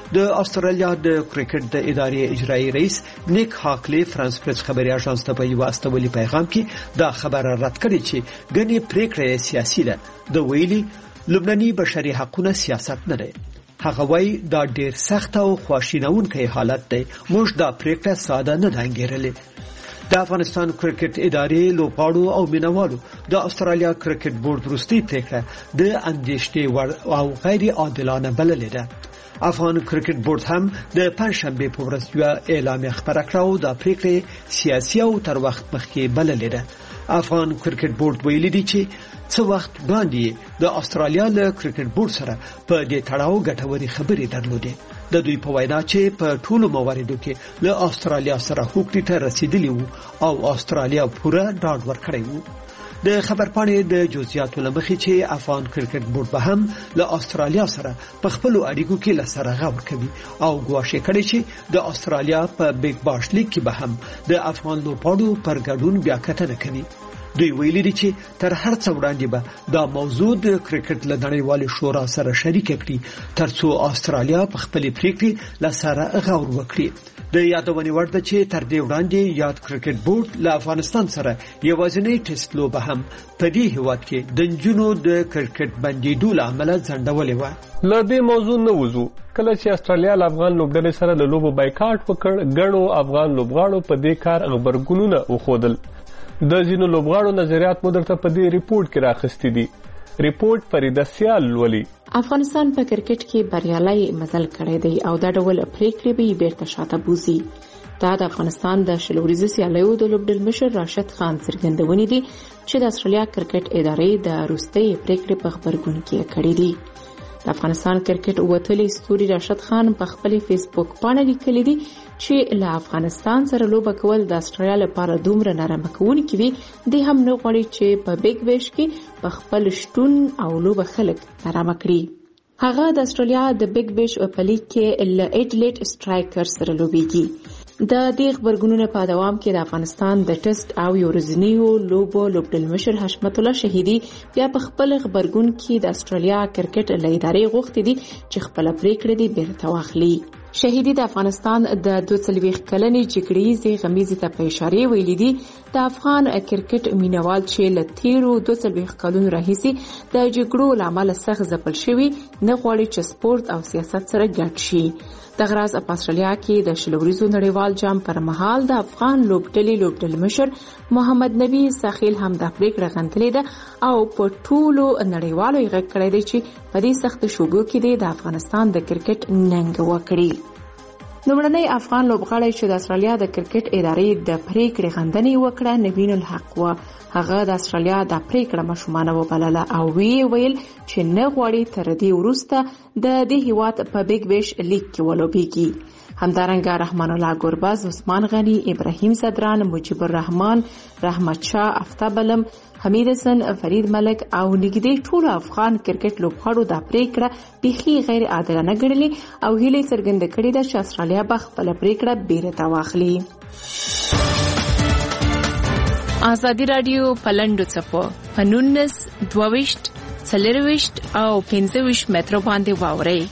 د استرالیا د کرکټ د ادارې اجرایی رئیس نیک هاکلی فرانس پریس خبري اژانس ته په یو استولي پیغام کې دا خبره رد کړې چې ګڼې پریکړې سیاسي ده د ویلي لبناني بشري حقوقو سیاست نه دی. هغه وایي دا ډیر سخت او خواشینونکی حالت دی. موږ دا پریکړه ساده نه ده انګیرلې. د افغانستان کرکټ ادارې لوبغاړو او مینوالو د استرالیا کرکټ بورډ وروستۍ پریکړه د اندېښنې وړ او غیر عادلانه بللې ده. افغان کرکټ بورډ هم د پنځشنبه په ورځ یو اعلامیه خپره کړه او د پریکړې سیاسي او تر وخت مخکې بللې ده. افغان کرکټ بورډ ویلي دی چې څو وخت وړاندې د استرالیا له کرکټ بورډ سره په دې تړاو ګټوري خبرې درلودې. د دوی په وینا چې په ټولو مواردو کې له استرالیا سره حقوقي ته رسیدلی وو او استرالیا پوره ډاډ ورکړی وو. د خبرپاڼې د جزئیاتو لمخې چې افغان کرکټ بورډ به هم له استرالیا سره په خپل اړیکو کې لسره غور کوي او ګواښ کړي چې د استرالیا په بیگ باش لیګ کې به هم د افغان لوبغاړو پر ګډون بیا کتنه کوي. دوی ویلي دي چې تر هر څه وړاندې به دا موضوع د کرکټ له نړیوالې شورا سره شریک کړي ترڅو استرالیا په خپل پریکړې لسره غور وکړي. د یادونې وړ ده چې تر دې وړاندې یاد کرکټ بورډ له افغانستان سره یوازینی ټیسټ لوبه هم په دې هیواد کې د نجونو د کرکټ بندیدو له امله ځنډولې وه. له دې موضوع نه وځو. کله چې استرالیا له افغان لوبډلې سره د لوبو بایکاټ وکړ ګڼو افغان لوبغاړو په دې کار غبرګونونه وښودل. د ځینو لوبغاړو نظریات مو درته په دې ریپورت کې راخستې دي. ریپورت فریده سیال لولي. افغانستان په کرکټ کې بریالي مزل کړی دی او دا ډول پریکړې به بیرته شاته بوزي. دا د افغانستان د شلوريزه سیالیو د لوبډل مشر راشد خان څرګندونې دي چې د استرالیا کرکټ ادارې د روستۍ پریکړې په خبرګون کې کړې دي. د افغانستان کرکټ وتلي ستوري راشد خان په خپل فیسبوک باندې لیکلي دي چې له افغانستان سره لوبه کول د استرالیا لپاره دومره نرمه کوونکی وي د هم نه غواړي چې په بیگ بیش کې په خپل شتون او لوبه خلک نرمه کړي. هغه د استرالیا د بیگ بیش په لیګ کې ل ایډلیټ سټرایکر سره لوبيږي. د دې خبرګونونو په دوام کې د افغانستان د ټیسټ او یورزنیو لوبو لوبډل مشر حشمت الله شهیدی بیا په خپل خبرګون کې د استرالیا کرکټ له ادارې غوښتي دي چې خپل پریکړې دې بیرته واخلي. شهیدی د افغانستان د دوه څلوېښت کلنې جګړې غمیزې ته په اشاره ویلي دي د افغان کرکټ مینوال چې له تیرو دوه څلوېښت کلونو راهیسې د جګړو له امله سخت ځپل شوي نه غواړي چې سپورت او سیاست سره ګډ شي. د غراز په استرالیا کې د شلوريزو نړیوال جام پر مهال د افغان لوبډلې لوبډل مشر محمد نبی ساحل هم د پریکړه غندلې ده او په ټولو نړیوالو یې غږ کړی دی چې په دې سخت شوبو کې د افغانستان د کرکټ ننګ وکړي. لومړنی افغان لوبغاړی چې د استرالیا د کرکټ ادارې د پریکړې غندنې وکړه نوین الحق و. هغه د استرالیا د پریکړه مشمانه وبلله او وی ویل چې نه غواړي تر دې وروسته د دې هیواد په بیگ بیش لیګ کې ولوبېږي. همدارنګه رحمان الله ګورباز، عثمان غنی، ابراهیم صدران، مجيب الرحمن، رحمت شاه، افتاب علم، حمید حسن، فرید ملک او نګدې ټول افغان کرکټ لوبغاړو د پریکړه بيخي غیر عادلانه ګڼلې او هیله څرګنده کړې ده چې استرالیا به خپل پریکړه بیرته واخلي. ازادي رادیو پلندو چپو پنونس دوويشت څلرويشت او پنځويشت مترو باندې واوري.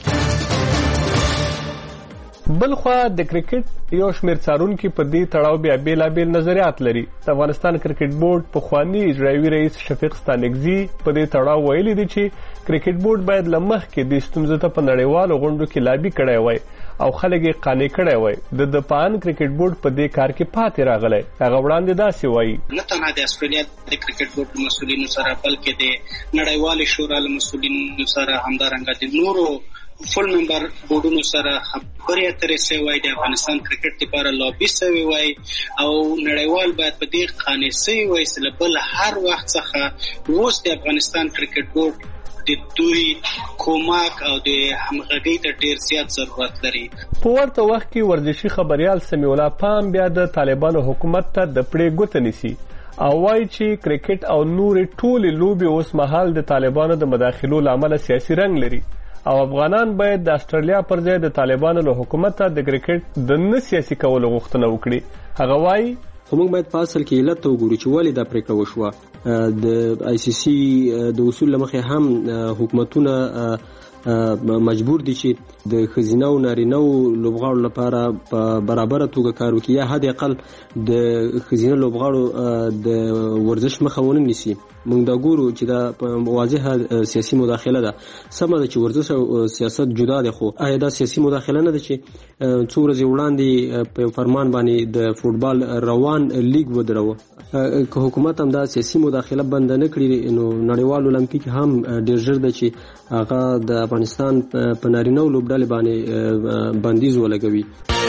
بلخوا د کرکټ یو شمېر څارونکي په دې تړاو بیا بیلابیل نظریات لري. د افغانستان کرکټ بورډ پخوانی اجرایي رئیس شفیق ستانکزي په دې تړاو ویلي دي چې کرکټ بورډ باید له مخکې د ستونزو ته په نړیوالو غونډو کې لابي کړی وای او خلک یې قانع کړی وای. د د پان کرکټ بورډ په دې کار کې پاتې راغلی. هغه وړاندې داسې وایي نه تنها د استرالیا د کرکټ بورډ مسؤلینو سره بلکې د نړیوالې شورا له مسؤلینو سره همدارنګه د نورو فل ممبر بورډونو سره خبرې اترې شوې وای. د افغانستان کرکټ لپاره لابي شوی وای او نړیوال باید په دې قانع شوی وای چې بل هر وخت څخه اوس د افغانستان کرکټ بورډ د دوی کومک او د همغږۍ ته ډیر زیات ضرورت لري. په ورته وخت کې ورزشي خبريال سمیع الله پام بیا د طالبانو حکومت ته د پړې ګوته نیسي او وایي چې کرکټ او نورې ټولې لوبې اوس مهال د طالبانو د مداخلو له امله سیاسي رنګ لري او افغانان باید د استرالیا پر ځای د طالبانو له حکومت ته د کرکټ د نه سیاسي کولو غوښتنه وکړي. هغه وایي موږ باید په اصل کې علت ته وګورو چې ولې دا پریکړه وشوه. د آی سی سی د اصول لمخې هم حکومتونه مجبور دي چې د ښځینه او نارینه لوبغاړو لپاره په برابره توګه کار وکړي یا حد اقل د ښځینه لوبغاړو د ورزش مخه ونه نیسي. موږ دا ګورو چې دا واضحه سیاسي مداخله ده. سمه ده چې ورزش او سیاست جدا دي، خو آیا دا سیاسي مداخله نه ده چې څو ورځې وړاندې په فرمان باندې د فوټبال روان لیګ ودروه؟ که حکومت هم دا سیاسي مداخله بند نه کړي نو نړیوال اولمپیک هم ډېر ژر ده چې هغه د افغانستان په نارینه لوبډلې باندې بندیز ولګوي.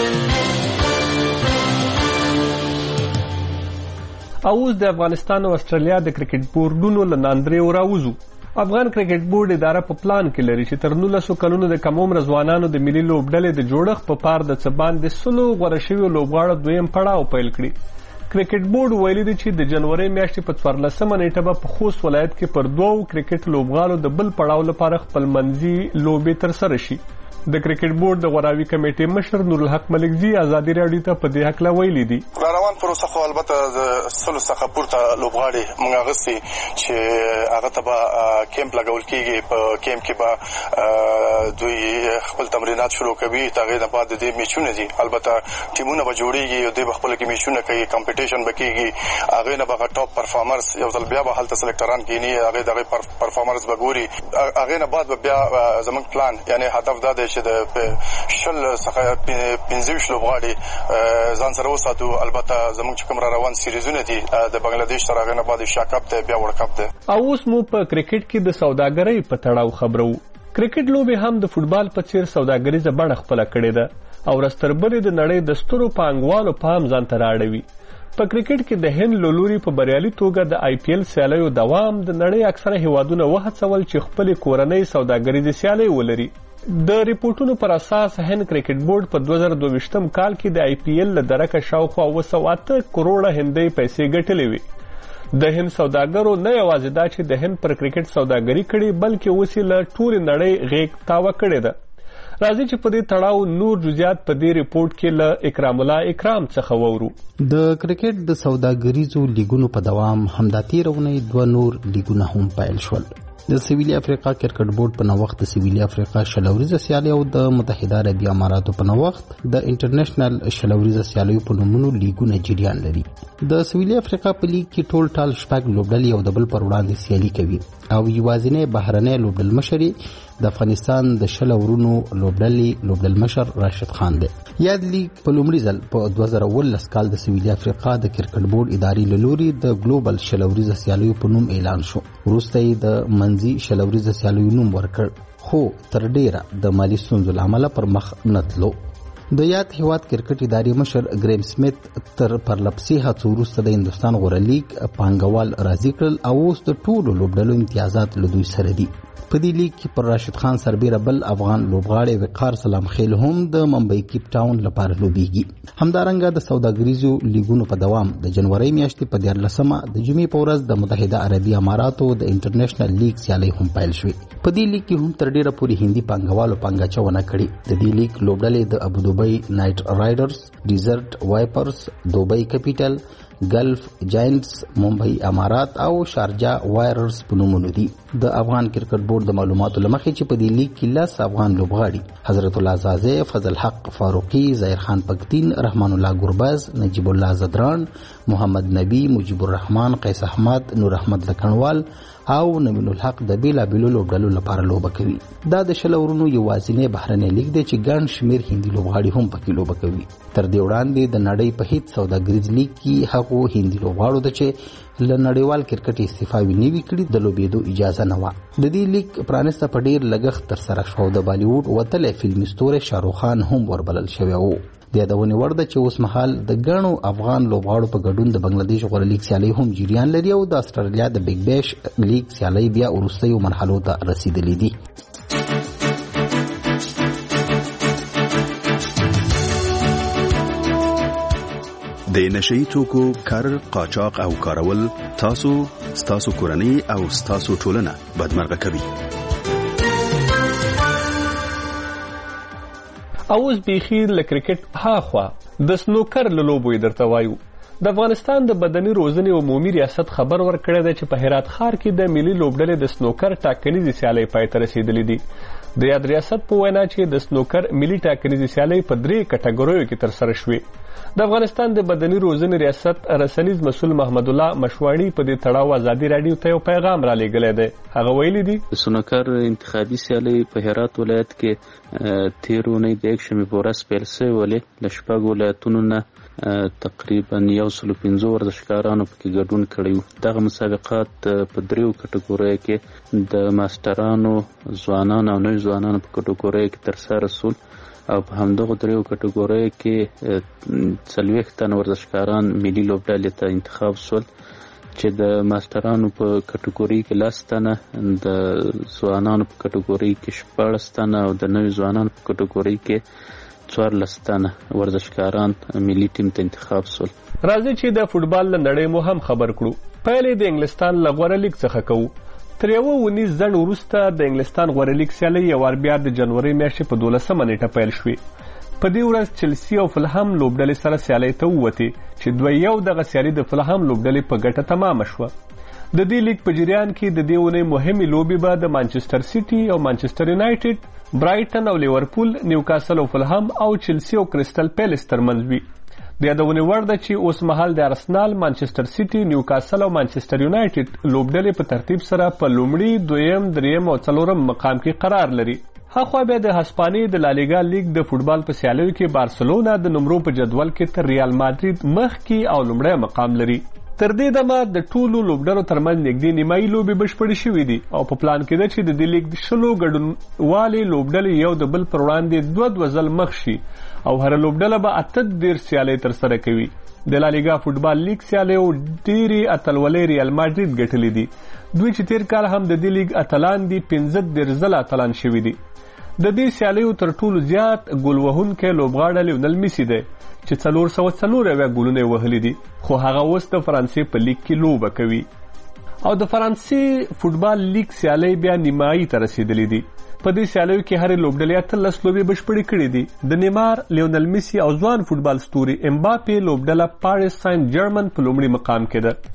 اوس د افغانستان او استرالیا د کرکټ بورډونو له ناندریو راوځو. افغان کرکټ بورډ اداره په پلان کې لري چې تر نولسو کلونو د کم عمره ځوانانو د ملي لوبډلې د جوړښت په پار د څه باندې سلو غوره شویو لوبغاړو دویم پړاو پیل کړي. کرکټ بورډ ویلي دی چې د جنوري میاشتې په څوارلسمه نیټه به په خوست ولایت کې پر دوو کرکټ لوبغاړو د بل پړاو لپاره خپل منځي لوبې ترسره شي. د کرکټ بورډ د غوراوي کمیټې مشر نورالحق ملکزي ازادي راډیو ته په دې حق لا ویلي دي. را روان پروسه خو البته د سلو څخه پورته لوبغاړي موږ اغوستي چې هغه ته به کیمپ لګول کېږي. په کیمپ کې به دوی خپل تمرینات شروع کوي. هغې نه بعد د دې میچونه دي، البته ټیمونه به جوړېږي او دوی به خپله کې میچونه کوي، کمپټیشن به کېږي. هغې نه به ټاپ پرفارمرز یو ځل بیا به هلته سلیکټران کېني، هغې د هغې پرفارمرز به ګوري. هغې نه بعد به بیا زموږ پلان یعنې هدف دا دی چې د شل څخه پنځه ویشت لوبغاړي ځان سره وساتو. البته زموږ چې کوم را روان سیریزونه دي د بنګلادیش سره، هغې نه بعد ایشیا کپ دی، بیا وړ کپ دی. اوس مو په کرکټ کې د سوداګرۍ په تړاو خبرو. کرکټ لوبې هم د فوټبال په څیر سوداګریزه بڼه خپله کړې ده او ورځ تر بلې د نړۍ د سترو پانګوالو پام ځان ته رااړوي. په کرکټ کې د هند له لوري په بریالي توګه د آی پی ایل سیالیو دوام د نړۍ اکثره هیوادونه وهڅول چې خپلې کورنۍ سوداګریزې سیالۍ ولري. د ریپورټونو پر اساس هند کرکټ بورډ په دوه زره دوه کال کې د آی پی ایل له درکه شاوخوا اوه سوه اته کروړه هندۍ پیسې ګټلې وي. د هند سوداګرو نه یوازې دا چې د هند پر کرکټ سوداګري کړې بلکې اوس یې له ټولې نړۍ غېږ تاوه کړې ده. راځي چې په دې تړاو نور جزئیات په دې ریپورټ کې له اکرام الله اکرام څخه وورو. د کرکټ د سوداګریزو لیګونو په دوام همدا تېره اونۍ دوه نور لیګونه هم پیل شول. د سویلي افریقا کرکټ بورډ په نوښت د سویلي افریقا شلوریزه سیالي او د متحده عربي اماراتو په نوښت د انټرنیشنل شلوریزه سیالیو په نومونو لیګونه جریان لري. د سویلي افریقا په لیګ کې ټول ټال شپږ لوبډلې او د بل پر وړاندې سیالي کوي او یوازینی بهرنی لوبډل مشر د افغانستان د شل ورونو لوبډلې لوبډل مشر راشد خان دی. یاد لیګ په لومړي ځل په دوه زره اوولس کال د سویلي افریقا د کرکټ بورډ ادارې له لوري د ګلوبل شلوریزه سیالیو په نوم اعلان شو. وروسته یې د منځي شلوریزه سیالیو نوم ورکړ، خو تر ډیره د مالی ستونزو له امله پر مخ نه تلو. د یاد هیواد کرکټ ادارې مشر ګریم سمیت تر پرلپسې هڅو وروسته د هندوستان غوره لیګ پانګوال راضي کړل او اوس د ټولو لوبډلو امتیازات له دوی سره دي. په دې لیګ کې پر راشد خان سربیره بل افغان لوبغاړی وقار سلام خیل هم د ممبئی کیپ ټاون لپاره لوبیږي. همدارنګه د سوداګریزو لیګونو په دوام د جنوري میاشتې په دیارلسمه د جمعې په ورځ د متحده عربي اماراتو د انټرنیشنل لیګ سیالۍ هم پیل شوې. په دې لیګ کې هم تر ډیره پورې هندي پانګوالو پانګاچونه کړې. د دې لیګ لوبډلې د ابودوبۍ نایټ رایډرز، ډیزرټ وایپرز، دوبۍ کیپیټل، ګلف جاینټس، ممبئی امارات او شارجه وایررز په نومونو دي. د افغان کرکټ بورډ د معلوماتو له مخې چې په دې لیګ کې لس افغان لوبغاړي حضرت الله زازی، فضل حق فاروقي، ظاهر خان پکتین، رحمان الله ګربز، نجیب الله زدران، محمد نبی، مجیب الرحمن، قیس احمد، نور احمد لکنوال او نمین الحق د بیلابیلو لوبډلو لپاره لوبه کوي. دا د شل ورونو یوازینی بهرنی لیګ دی چې ګڼ شمېر هندي لوبغاړي هم پکې لوبه کوي. تر دې وړاندې د نړۍ په هیڅ سوداګریز لیګ کې هغو هندي لوبغاړو ته چې له نړیوال کرکټ استعفاوي نه وي کړي د لوبېدو اجازه نه وه. د دې لیګ پرانسته په ډېر لګښت ترسره شو. د بالیوډ وتلی فلمي ستوری شاهرخ خان هم وربلل شوی و. د یادونې وړ ده چې اوس مهال د ګڼو افغان لوبغاړو په ګډون د بنگلادیش غوره لیګ سیالۍ هم جریان لري او د استرالیا د بیگ بیش لیګ سیالۍ بیا وروستیو مرحلو ته رسیدلې دي. د نشئی توکو کار، قاچاق او کارول تاسو، ستاسو کورنۍ او ستاسو ټولنه بدمرغه کوي. اوس بیخي له کرکټ هاخوا د سنوکر له لوبو یې درته وایو. د افغانستان د بدني روزنې عمومي ریاست خبر ورکړی دی چې په هرات ښار کې د ملي لوبډلې د سنوکر ټاکنیزې سیالۍ پای ته رسېدلې دي. د یاد ریاست په وینا چې د سنوکر ملي ټاکنیزې سیالۍ په درې کټګوریو کې ترسره شوې. د افغانستان د بدني روزنې ریاست رسنیز مسؤل محمد الله مشواڼي په دې تړاو ازادي راډیو ته یو پیغام را لېږلی دی. هغه ویلي دي سنوکر انتخابي سیالۍ په هرات ولایت کې تېر اونۍ د یک شنبې په ورځ پیل شوې ولې له شپږو ولایتونو نه تقریبا یو سلو پنځه ورزشکارانو پکې ګډون کړی و. دغه مسابقات په دریو کټګوریو کې د ماسټرانو ځوانانو او نوي ځوانانو په کټګوریو کې ترسره سول او په همدغو دریو کټګوریو کې څلوېښت تنه ورزشکاران ملي لوبډلې ته انتخاب سول چې د ماسټرانو په کټګوري کې لس تنه، د ځوانانو په کټګوري کې شپاړس تنه او د نوي ځوانانو په کټګوري کې څوارلس تنه ورزشکاران ملي ټیم ته انتخاب سول. راځي چې د فوټبال له نړۍ مو هم خبر کړو. پیل د انګلستان له غوره لیګ څخه کوو. تر یوه اونیز ځنډ وروسته د انګلستان غوره لیګ سیالۍ یو وار بیا د جنورۍ میاشتې په دولسمه نیټه پیل شوې. په دې ورځ چلسي او فلهم لوبډلې سره سیالۍ ته ووتې چې دوی یو دغه سیالي د فلهم لوبډلې په ګټه تمامه شوه. د دې لیګ په جریان کې د دې اونۍ مهمې لوبې به د مانچسټر سیټي او مانچسټر یونایټډ، برایټن او لیورپول، نیوکاسل او فلهم او چلسي او کریسټل پیلس ترمنځ وي. د یادونې وړ ده چې اوس مهال د ارسنال، مانچسټر سیټي، نیوکاسل او مانچسټر یونایټډ لوبډلې په ترتیب سره په لومړي، دویم، دریم او څلورم مقام کې قرار لري. هاخوا بیا د هسپانیې د لالیګا لیګ د فوټبال په سیالیو کې بارسلونا د نمرو په جدول کې تر ریال مادرید مخکې او لومړی مقام لري. تر دې دمه د ټولو لوبډلو ترمنځ نږدې نیمایي لوبې بشپړې شوې دي او په پلان کې ده چې د دې لیګ د شلو ګډونوالې لوبډلې یو د بل پر وړاندې دوه دوه ځل مخ شي او هره لوبډله به اته دېرش سیالۍ ترسره کوي. د لالیګا فوټبال لیګ سیالیو ډېرې اتلولۍ ریال مادرید ګټلې دي. دوی چې تېر کال هم د دې لیګ اتلان دي پنځه دېرش ځله اتلان شوي دي. د دې سیالیو تر ټولو زیات ګول وهونکی لوبغاړی لیونل میسي دی چې څلور سوه څلور اویا ګولونه یې وهلي دي، خو هغه اوس د فرانسې په لیګ کې لوبه کوي. او د فرانسې فوټبال لیګ سیالۍ بیا نیمایي ته رسېدلې دي. په دې سیالیو کې هرې لوبډلې اتلس لوبې بشپړې کړې دي. د نیمار، لیونل میسي او ځوان فوټبال ستوري امباپې لوبډله پاریس ساینټ جرمن په لومړي مقام کې ده.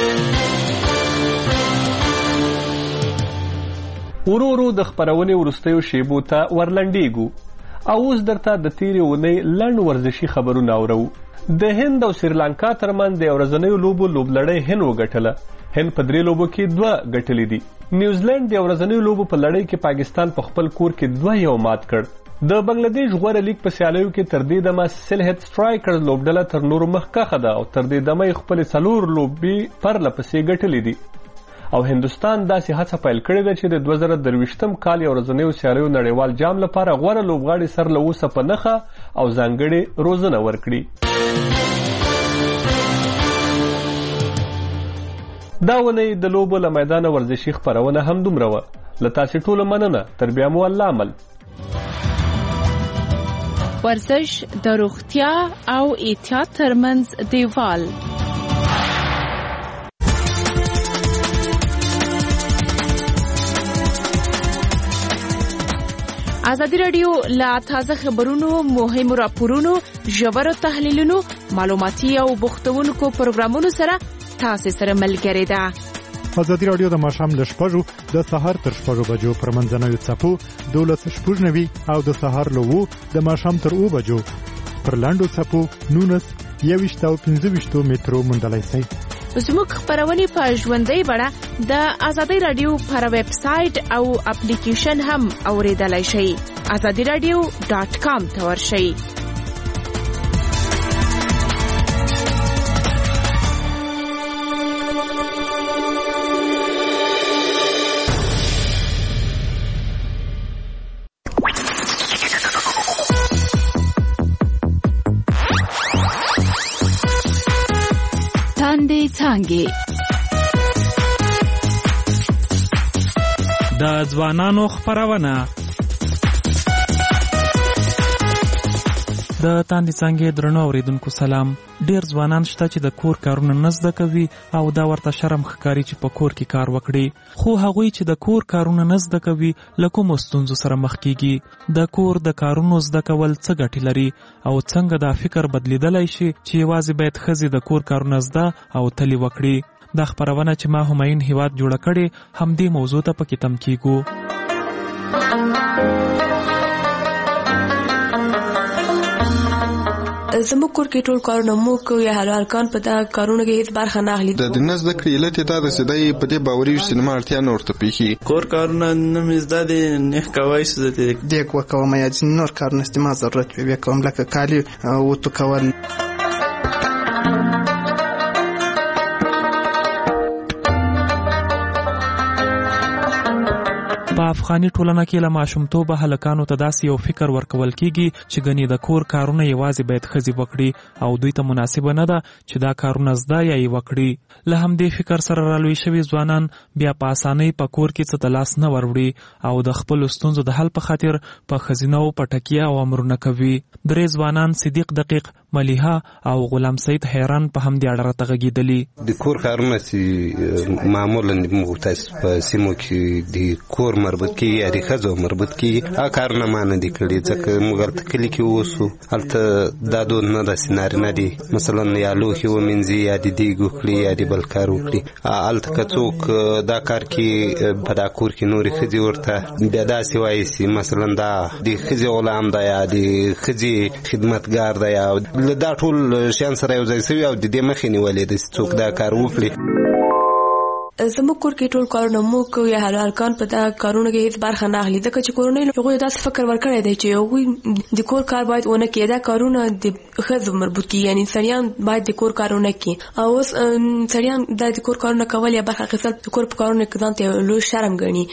ورو ورو د خپرونې وروستیو شیبو ته ورلنډېږو او اوس درته د تېرې اونۍ لنډ ورزشي خبرونه اورو. د هند او سریلانکا ترمنځ د یو ورځنیو لوبو لوبلړۍ هند وګټله. هند په درې لوبو کې دوه ګټلې دي. نیوزیلینډ د یو ورځنیو لوبو په لړۍ کې پاکستان په خپل کور کې دوه یو مات کړ. د بنگلادیش غوره لیګ په سیالیو کې تر دې دمه سلهټ سټرایکرز لوبډله تر نورو مخکښه ده او تر دې دمه یې خپلې څلور لوبې پرله پسې ګټلې دي. او هندوستان داسې هڅه پیل کړې ده چې د دوه زره درویشتم کال یو ورځنیو سیالیو نړیوال جام لپاره غوره لوبغاړي سر له اوسه په نښه او ځانګړې روزنه ورکړي. دا اونۍ د لوبو له میدانه ورزشي خپرونه هم دومره وه. له تاسې ټولو مننه. تر بیا مو الله عمل. ورزش د روغتیا او احتیاط ترمنځ دیوال. ازادي راډیو لا تازه خبرونو، مهمو راپورونو، ژورو تحلیلونو، معلوماتي او بوختونکو پروګرامونو سره تاسو سره ملګری ده. ازادي راډیو د ماښام له شپږو د سهار تر شپږو بجو پر منځنوي څپو دولس شپږ نوي او د سهار له اوو د ماښام تر اوو بجو پر لاندو څپو نولس یوویشت او پنځه ویشتو مترو موندلی شئ. زموږ خپرونې په ژوندۍ بڼه د ازادي راډیو پر ویب سایټ او اپلیکیشن هم اوریدلای شئ. ازادي راډیو ډاټ کام ته ورشئ. څانګې د ځوانانو خپرونه د تاندې څنګه درنو اوریدونکو سلام. ډیر ځوانان شته چې د کور کارونه نه زده کوي او دا ورته شرم ښکاري چې په کور کې کار وکړي، خو هغوی چې د کور کارونه نه زده کوي له کومو ستونزو سره مخ کیږي. د کور د کارونو زده کول څه ګټې لري او څنګه دا فکر بدلیدلی شي چې یوازې باید ښځې د کور کارونه زده او تلې وکړي. دا خپرونه چې ما همایون هیواد جوړه کړې همدې موضوع ته پکې تم کیږو. زموږ کور کې ټول کارونه مو کوو یا حلال کان په دا کارونه کې هیڅ برخه نه اخلي. د دنس د کړیلت ته د سدای په دې باوري سینما اړتیا نه ورته پیخي. کور کارونه نه مزدا دي نه کوي څه دي د کو کوم یا د نور کارونه استعمال ضرورت وي کوم لکه کالی او تو کول. په افغاني ټولنه کې له ماشومتوبه هلکانو ته داسې یو فکر ورکول کیږي چې ګنې د کور کارونه یوازې باید ښځې وکړي او دوی ته مناسبه نه ده چې دا کارونه زده یا یې وکړي. له همدې فکر سره رالوی شوي ځوانان بیا په اسانۍ په کور کې څه ته لاس نه وروړي او د خپلو ستونزو د حل په خاطر په ښځینهو پټکیه او امرونه کوي. درې ځوانان صدیق دقیق، ملیحه او غلام سید حیران په همدې اړه راته غږېدلي. د کور کارونه چې معمولا موږ تاسو په سیمو کې د کور مربوط کیږي یا د ښځو مربوط کیږي هغه کارونه ما نه دي کړي ځکه موږ هلته کلي کې اوسو، هلته دا دود نه ده چې نارینه دي مثلا یا لوښي ومینځي یا د دیګ وکړي یا د بل کار وکړي. هلته که څوک دا کار کې په دا کور کې نورې ښځې ورته بیا داسې وایي چې مثلا دا د ښځې غلام ده یا د ښځې خدمتګار ده یا دا ټول شیان سره یو ځای شوي او د دې مخې نیولې ده چې څوک دا کار وکړي. زموږ کور کې ټول کارونه مو کوو یا حلال کان په دا کارونه کې هیڅ برخه نه اخلي ځکه چې کورنۍ هغوی داسې فکر ورکړی دی چې هغوی د کور کار باید ونه کړي. دا کارونه د ښځو مربوط کیږي یعنی سړیان باید د کور کارونه کړي او اوس سړیان دا د کور کارونه کول یا برخه اخیستل د کور په کارونه کې ځان ته لوی شرم ګڼي.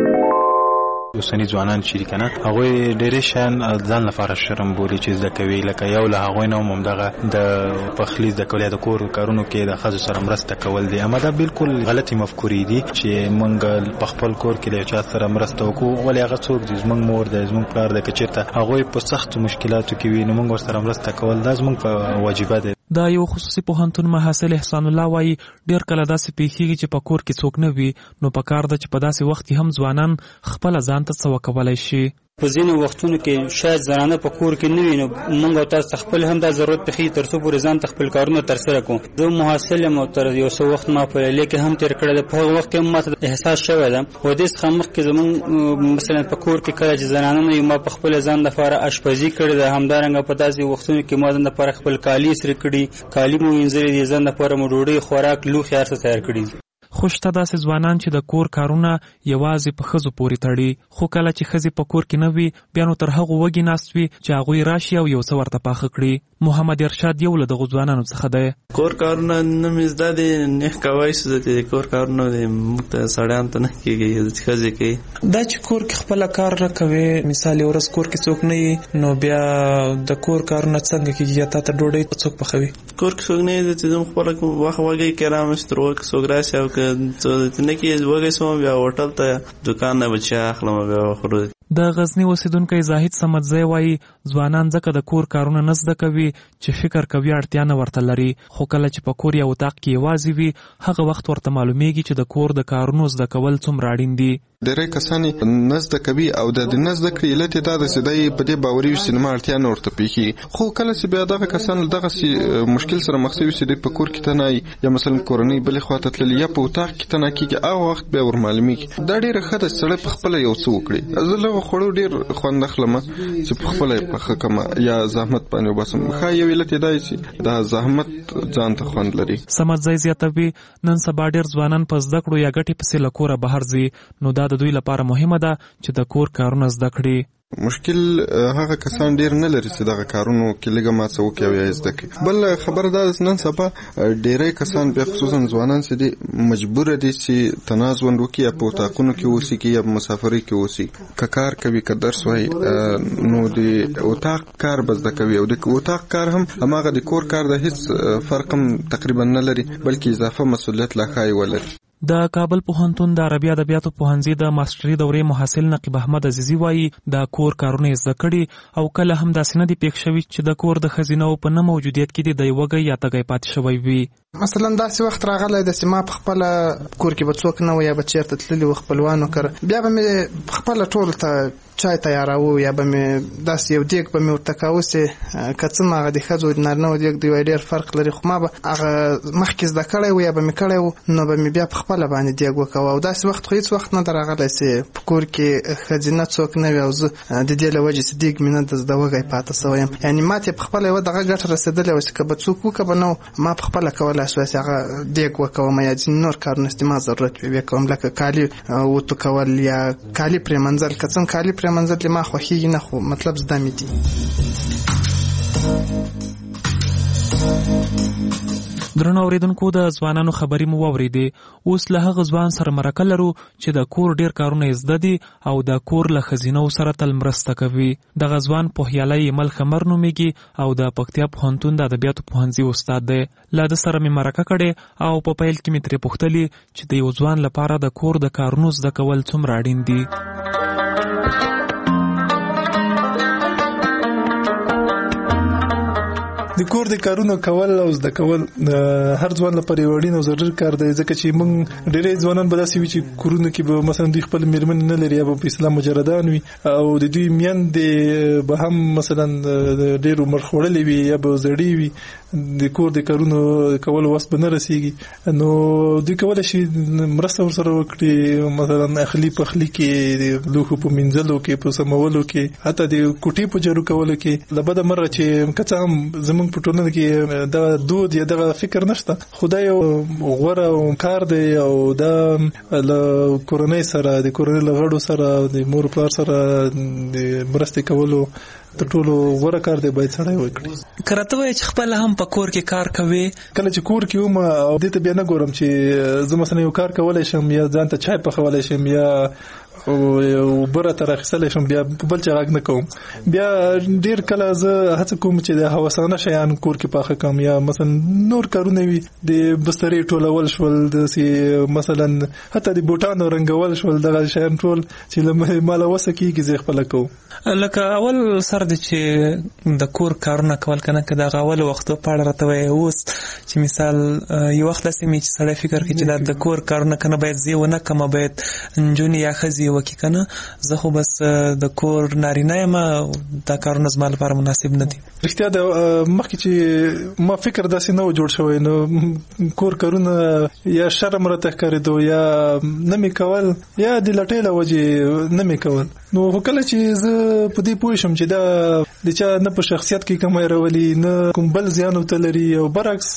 اوسني ځوانان چې کنه هغوی ډېرې شیان ځان لپاره شرم بولي چې زده کوي، لکه یو له هغوی نه هم همدغه د پخلي زده کول یا د کور کارونو کې د ښځو سره مرسته کول دي. اما دا بالکل غلطي مفکورې دي چې موږ په خپل کور کې له چا سره مرسته وکړو ولې هغه څوک دي زموږ مور دی زموږ پلار دی که چېرته هغوی په سختو مشکلاتو کې وي نو موږ ورسره مرسته کول دا زموږ په واجبه دی. دا یو خصوصي پوهنتون محصل احسان الله وایي ډېر کله داسې پیښیږي چې په کور کې څوک نه وي نو په کار ده چې په داسې وخت کې هم ځوانان خپله ځان ته څه وکولی شي. په ځینو وختونو کې شاید زنانه په کور کې نه وي نو موږ او تاسو خپل هم دا ضرورت پېښېږي تر څو پورې ځان ته خپل کارونه ترسره کړو. زه محصل یم او تر یو څه وخت ما په لیلیه کې هم تېر کړی ده. په هغه وخت کې هم ماته احساس شوی ده و دې څخه مخکې زموږ مثلا په کور کې کله چې زنانه نه وي ما په خپله ځان دپاره اشپزي کړې ده. همدارنګه په داسې وختونو کې ما ځان دپاره خپل کالي ایسترې کړي، کالي مو وینځلي دي، ځان دپاره مو ډوډۍ خوراک لوښي هر څه تیار کړي دي. خو شته داسې ځوانان چې د کور کارونه یوازې په ښځو پورې تړي، خو کله چې ښځې په کور کې نه وي بیا نو تر هغو وږي ناست وي چې هغوی راشي او یو څه ورته پاخه کړي. محمد ارشاد یو له دغو ځوانانو څخه دی. کور کارونه نه مې زده دي نه کوی څه دي کور کارونه دي موږ ته سړیانو ته نه کېږي ښځې کوي. دا چې کور کې خپله کار نه کوي مثال یو ورځ کور کې څوک نه وي نو بیا د کور کارونه څنګه کېږي یا تا ته ډوډۍ څوک پخوي؟ کور کې څوک نه وي چې زه خپله وخت وږی کې رامشت تر وخت څوک راشي او که نه کې وږی شوم بیا هوټل ته دوکان نه بچی اخلم بیا خورو. د غزنی اوسیدونکی زاهد سمدزی وایي ځوانان ځکه د کور کارونه نه زده کوي چې فکر کوي اړتیا نه ورته لري، خو کله چې په کور یا اتاق کې یوازې وي هغه وخت ورته معلومیږي چې د کور د کارونو زده کول څومره اړین دي. ډېری کسان نه زده کوي او د نه زده کړې علت یې دا ده چې دی په دې باوري وي چې زما اړتیا نه ورته پېښېږي. خو کله چې بیا دغه کسان له دغسې مشکل سره مخ شوي چې دوی په کور کې تنایي یا مثلا کورنۍ بلې خواته تللي یا په اتاق کې تنه کېږي هغه وخت بیا ور معلومېږي. دا ډېره ښه ده چې سړی پخپله یو څه وکړي. زه له هغو خوړو ډېر خوند اخلم چې پخپله یې پخه کړم یا زحمت باندې وباسم. ښه یو علت یې دا چې دا زحمت ځان ته خوند لري. سمدزی زیاتوي نن سبا ډېر ځوانان په زده کړو یا ګټې پسې له کوره بهر ځي نو دا د دوی لپاره مهمه ده چې د کور کارونه زده کړي. مشکل هغه کسان ډیر نه لري چې دغه کارونو کې لږه ما څه وکړي او یا یې زده کړي. بل خبره دا ده نن سبا ډیری کسان بیا خصوصا ځوانان چې دي مجبوره دي چې تناز ژوند وکړي یا په اتاقونو کې اوسي یا مسافرۍ کې اوسي. که کار کوي که درس وایي نو د اتاق کار به زده کوي او د اتاق کار هم هماغه د کور کار د هیڅ فرق هم تقریبا نه لري بلکې اضافه مسؤلیت لا ښایي ولري. د کابل پوهنتون د عربي ادبیاتو پوهنځي د ماستري دورې محصل نقیب احمد عزیزي وایي د کور کارونه زده کړي او کله هم داسې نه دي پېښ شوي چې د کور د ښځینو په نه موجودیت کې د وږی یا تږی پاتې شوی وي. مثلا داسې وخت راغلی د چې ما په خپله کور کې به څوک نه و یا به چېرته تللي و خپلوانو کره بیا به مې خپله ټولو ته چای تیاراوه یا به مې داسې یو دیګ به مې ورته کاوه چې که څه هغه د ښځو د نارینهو دیګ دی ډېر فرق لري خو ما به هغه مخکې زده کړی و یا به مې کړی و نو به مې بیا په خپله باندې دیګ وکوه او داسې وخت خو هېڅ وخت نه ده راغلی چې په کور کې ښځینه څوک نه وي او زه د دې له وجې چې دیګ مې نه د زده وږی پاته سوی یم یعنې ما ته په خپله یوه دغه ګټه رسېدلې وه چې که به څوک وکړه به نه ما په خپله کولی شوی چې هغه دیګ وکوم یا ځینې نور کارونه چې ما ضرورت وي بیا کوم لکه کالي وتو کول یا کالي پرېمنځل که څنګه کالي پرېمنځل ما خوښېږي نه خو مطلب زده مې دي. درنو اوریدونکو د ځوانانو خبرې مو واورېدې. اوس له هغه ځوان سره مرکه لرو چې د کور ډیر کارونه یې زده دي او د کور له ښځینو سره تل مرسته کوي. دغه ځوان پوهیالی ایمل خمر نومیږي او د پکتیا پوهنتون د ادبیاتو پوهنځي استاد دی. له ده سره مې مرکه کړې او په پیل کې مې ترې پوښتلي چې د یو ځوان لپاره د کور د کارونو زده کول څومره اړین دي. د کور د کارونو کول او زده کول هر ځوان لپاره یو اړین او ضروري کار دی ځکه چې موږ ډېری ځوانان به داسې وي چې کورونو کې به مثلا دوی خپل میرمنې نه لري یا به په اسلام مجردان وي او د دوی میندې به هم مثلا ډېر عمر خوړلې وي یا به زړې وي د کور د کارونو کولو وس به نه رسیږي نو دوی کولی شي مرسته ورسره وکړي مثلا اخلي پخلي کې د لوښو په مینځلو کې په سمولو کې حتی د کوټې په جارو کولو کې له بده مرغه چې که څه هم زموږ په ټولنه کې دا دود یا دا فکر نشته خدای یو غوره کار دی او دا له کورنۍ سره د کورنۍ له غړو سره د مور پلار سره د مرستې کولو تر ټولو غوره کار دی باید سړی وکړي. که راته وایې چې خپله هم په کور کې کار کوې کله چې کور کې وم او دې ته بیا نه ګورم چې زه مثلا یو کار کولی شم یا ځان ته چای پخولی شم یا او بره تر اخیستلی شم بیا بل چا غږ نه کوم بیا ډېر کله زه هڅه کوم چې د هوسانه شیان کور کې پاخه کړم یا مثلا نور کارونه وي د بسترې ټولول شول داسې مثلا حتی د بوټانو رنګول شول دغه شیان ټول چې ماله وسه کېږي زه خپله کوم. لکه اول سر دی چې د کور کارونه کول که نه که دغه اول وختو په اړه راته وایې اوس چې مثال یو وخت داسې مې چې سړی فکر کوي چې دا د کور کارونه که نه باید زه ونه کړمه باید نجونې یا ښځې وکړي که نه زه خو بس د کور نارینه یم دا کارونه زما لپاره مناسب نه دي. رښتیا د مخکې چې ما فکر داسې نه و جوړ شوی نو کور کارونه یا شرم راته ښکارېدو یا نه مې کول یا د لټۍ له وجې نه مې کول نو خو کله چې زه په دې پوه شم چې دا د چا نه په شخصیت کې کمی راولي نه کوم بل زیان ورته لري او برعکس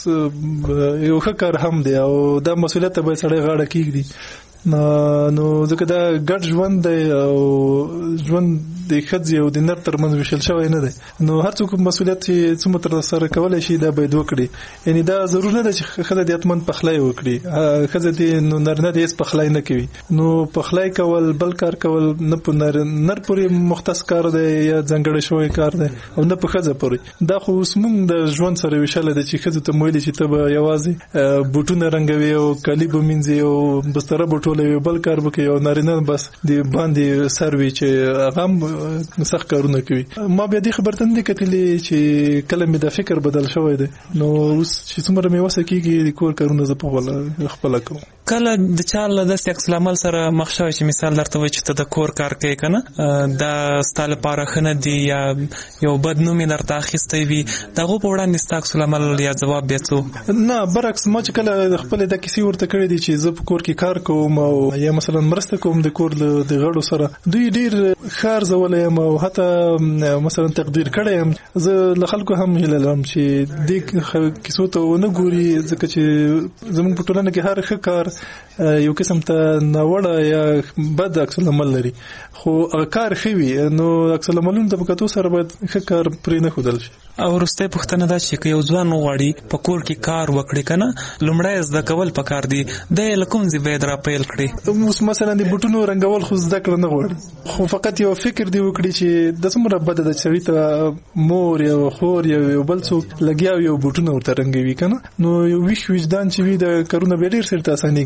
یو ښه کار هم دی او دا مسؤلیت ته باید سړی غاړه کېږدي نو ځکه دا ګډ ژوند دی او ژوند د ښځې او د نر ترمنځ ویشل شوی نه دی نو هر څوک مسؤلیت چې څومره ترسره کولی شي دا باید وکړي یعنی دا ضرور نه ده چې ښځه دې حتمن پخلی وکړي ښځه دې نو نارینه دې هېڅ پخلی نه کوي نو پخلی کول بل کار کول نه په نر پورې مختص کار دی یا ځانګړی شوی کار دی او نه په ښځه پورې دا خو اوس موږ د ژوند سره ویشلی ده چې ښځو ته ویلي چې ته به یوازې بوټونه رنګوي او کالي به مینځي او بستره به ټولوي بل کار به کوي او نارینه بس د باندې سر وي چې هغه هم سخت کارونه کوي. ما بیا دې خبرته نه دي کتلې چې کله مې دا فکر بدل شوی دی نو اوس چې څومره مې وسه کېږي د کور کارونه زه په خپله کوم. کله د چا له داسې عکس العمل سره مخ شوی چې مثال درته وایي چې ته د کور کار کوې که نه دا ستا لپاره ښه نه دي یا یو بد نوم یې درته اخیستی وي د هغو په وړاندې ستا عکس العمل یا ځواب بیا څه؟ نه برعکس ما چې کله خپلې دا کیسې ورته کړې دي چې زه په کور کې کار کوم او یا مثلا مرسته کوم د کور د غړو سره دوی ډېر ښه ارزولی یم او حتی مثلا تقدیر کړی یم زه له خلکو هم هیله لرم چې دې کیسو ته ونه ګوري ځکه چې زموږ په ټولنه کې هر ښه کار یو قسم ته ناوړه یا بد عکس العمل لري خو کار ښه وي نو عکس العملونو ته په کتو سره باید ښه کار پرې نه ښودل شي. او وروستۍ پوښتنه دا چې که یو ځوان وغواړي په کور کې کار وکړي که نه لومړی زده کول پکار دي دی یې له کوم ځای باید را پیل کړي؟ اوس مثلا د بوټونو رنګول خو زده کړه نه غواړي خو فقط یو فکر دی وکړي چې د څومره بده ده چې سړي ته مور یا خور یا یو بل څوک لګیا وي او بوټونه ورته رنګوي که نه نو یو ویښ وجدان چې وي د کارونه بیا ډېر سرته اسانېږي خو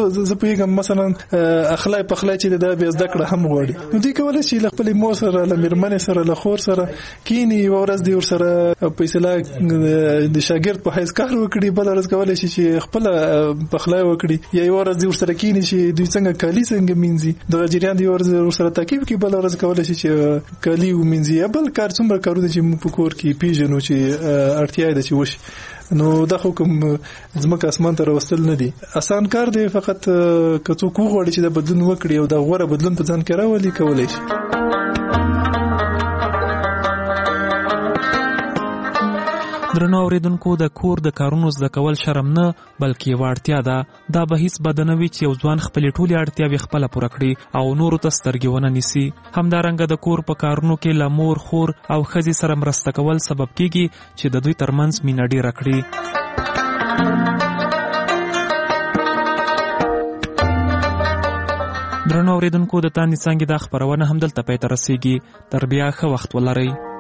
زه پوهیږم مثلا اخلای پخلای چې دا به زده کړه هم غواړي نو دوی کولای شي له خپل مور سره له میرمنې سره له خور سره کینی ورځ دی ور سره په اصطلاح د شاګرد په حیث کار وکړي بل ورځ کولای شي چې خپل پخلای وکړي یا ورځ دی ور سره کینی شي دوی څنګه کالی څنګه مینځي د جریان دی ورځ ور سره ترکیب کې بل ورځ کولای شي چې کالی ومینځي بل کار څومره کارونه چې موږ په کور کې پیژنو چې اړتیا ده چې وشي نو دا خو کوم ځمکه اسمان ته راوستل نه دي آسان کار دی فقط که څوک وغواړي چې د بدلون وکړي او د غوړه بدلون په ځان کې راولي کولای شي درنو اوریدونکو د کور د کارونو زده کول شرم نه بلکې یوه اړتیا ده دا به هیڅ بد نه وي چې یو ځوان خپلې ټولې اړتیاوې خپله پوره کړي او نورو ته سترګې ونه نیسي همدارنګه د کور په کارونو کې له مور خور او ښځې سره مرسته کول سبب کیږي چې د دوی ترمنځ مینه ډیره کړي درنو اوریدونکو د تانې څانګې دا خپرونه همدلته پای ته رسیږي تر بیا ښه وخت ولرئ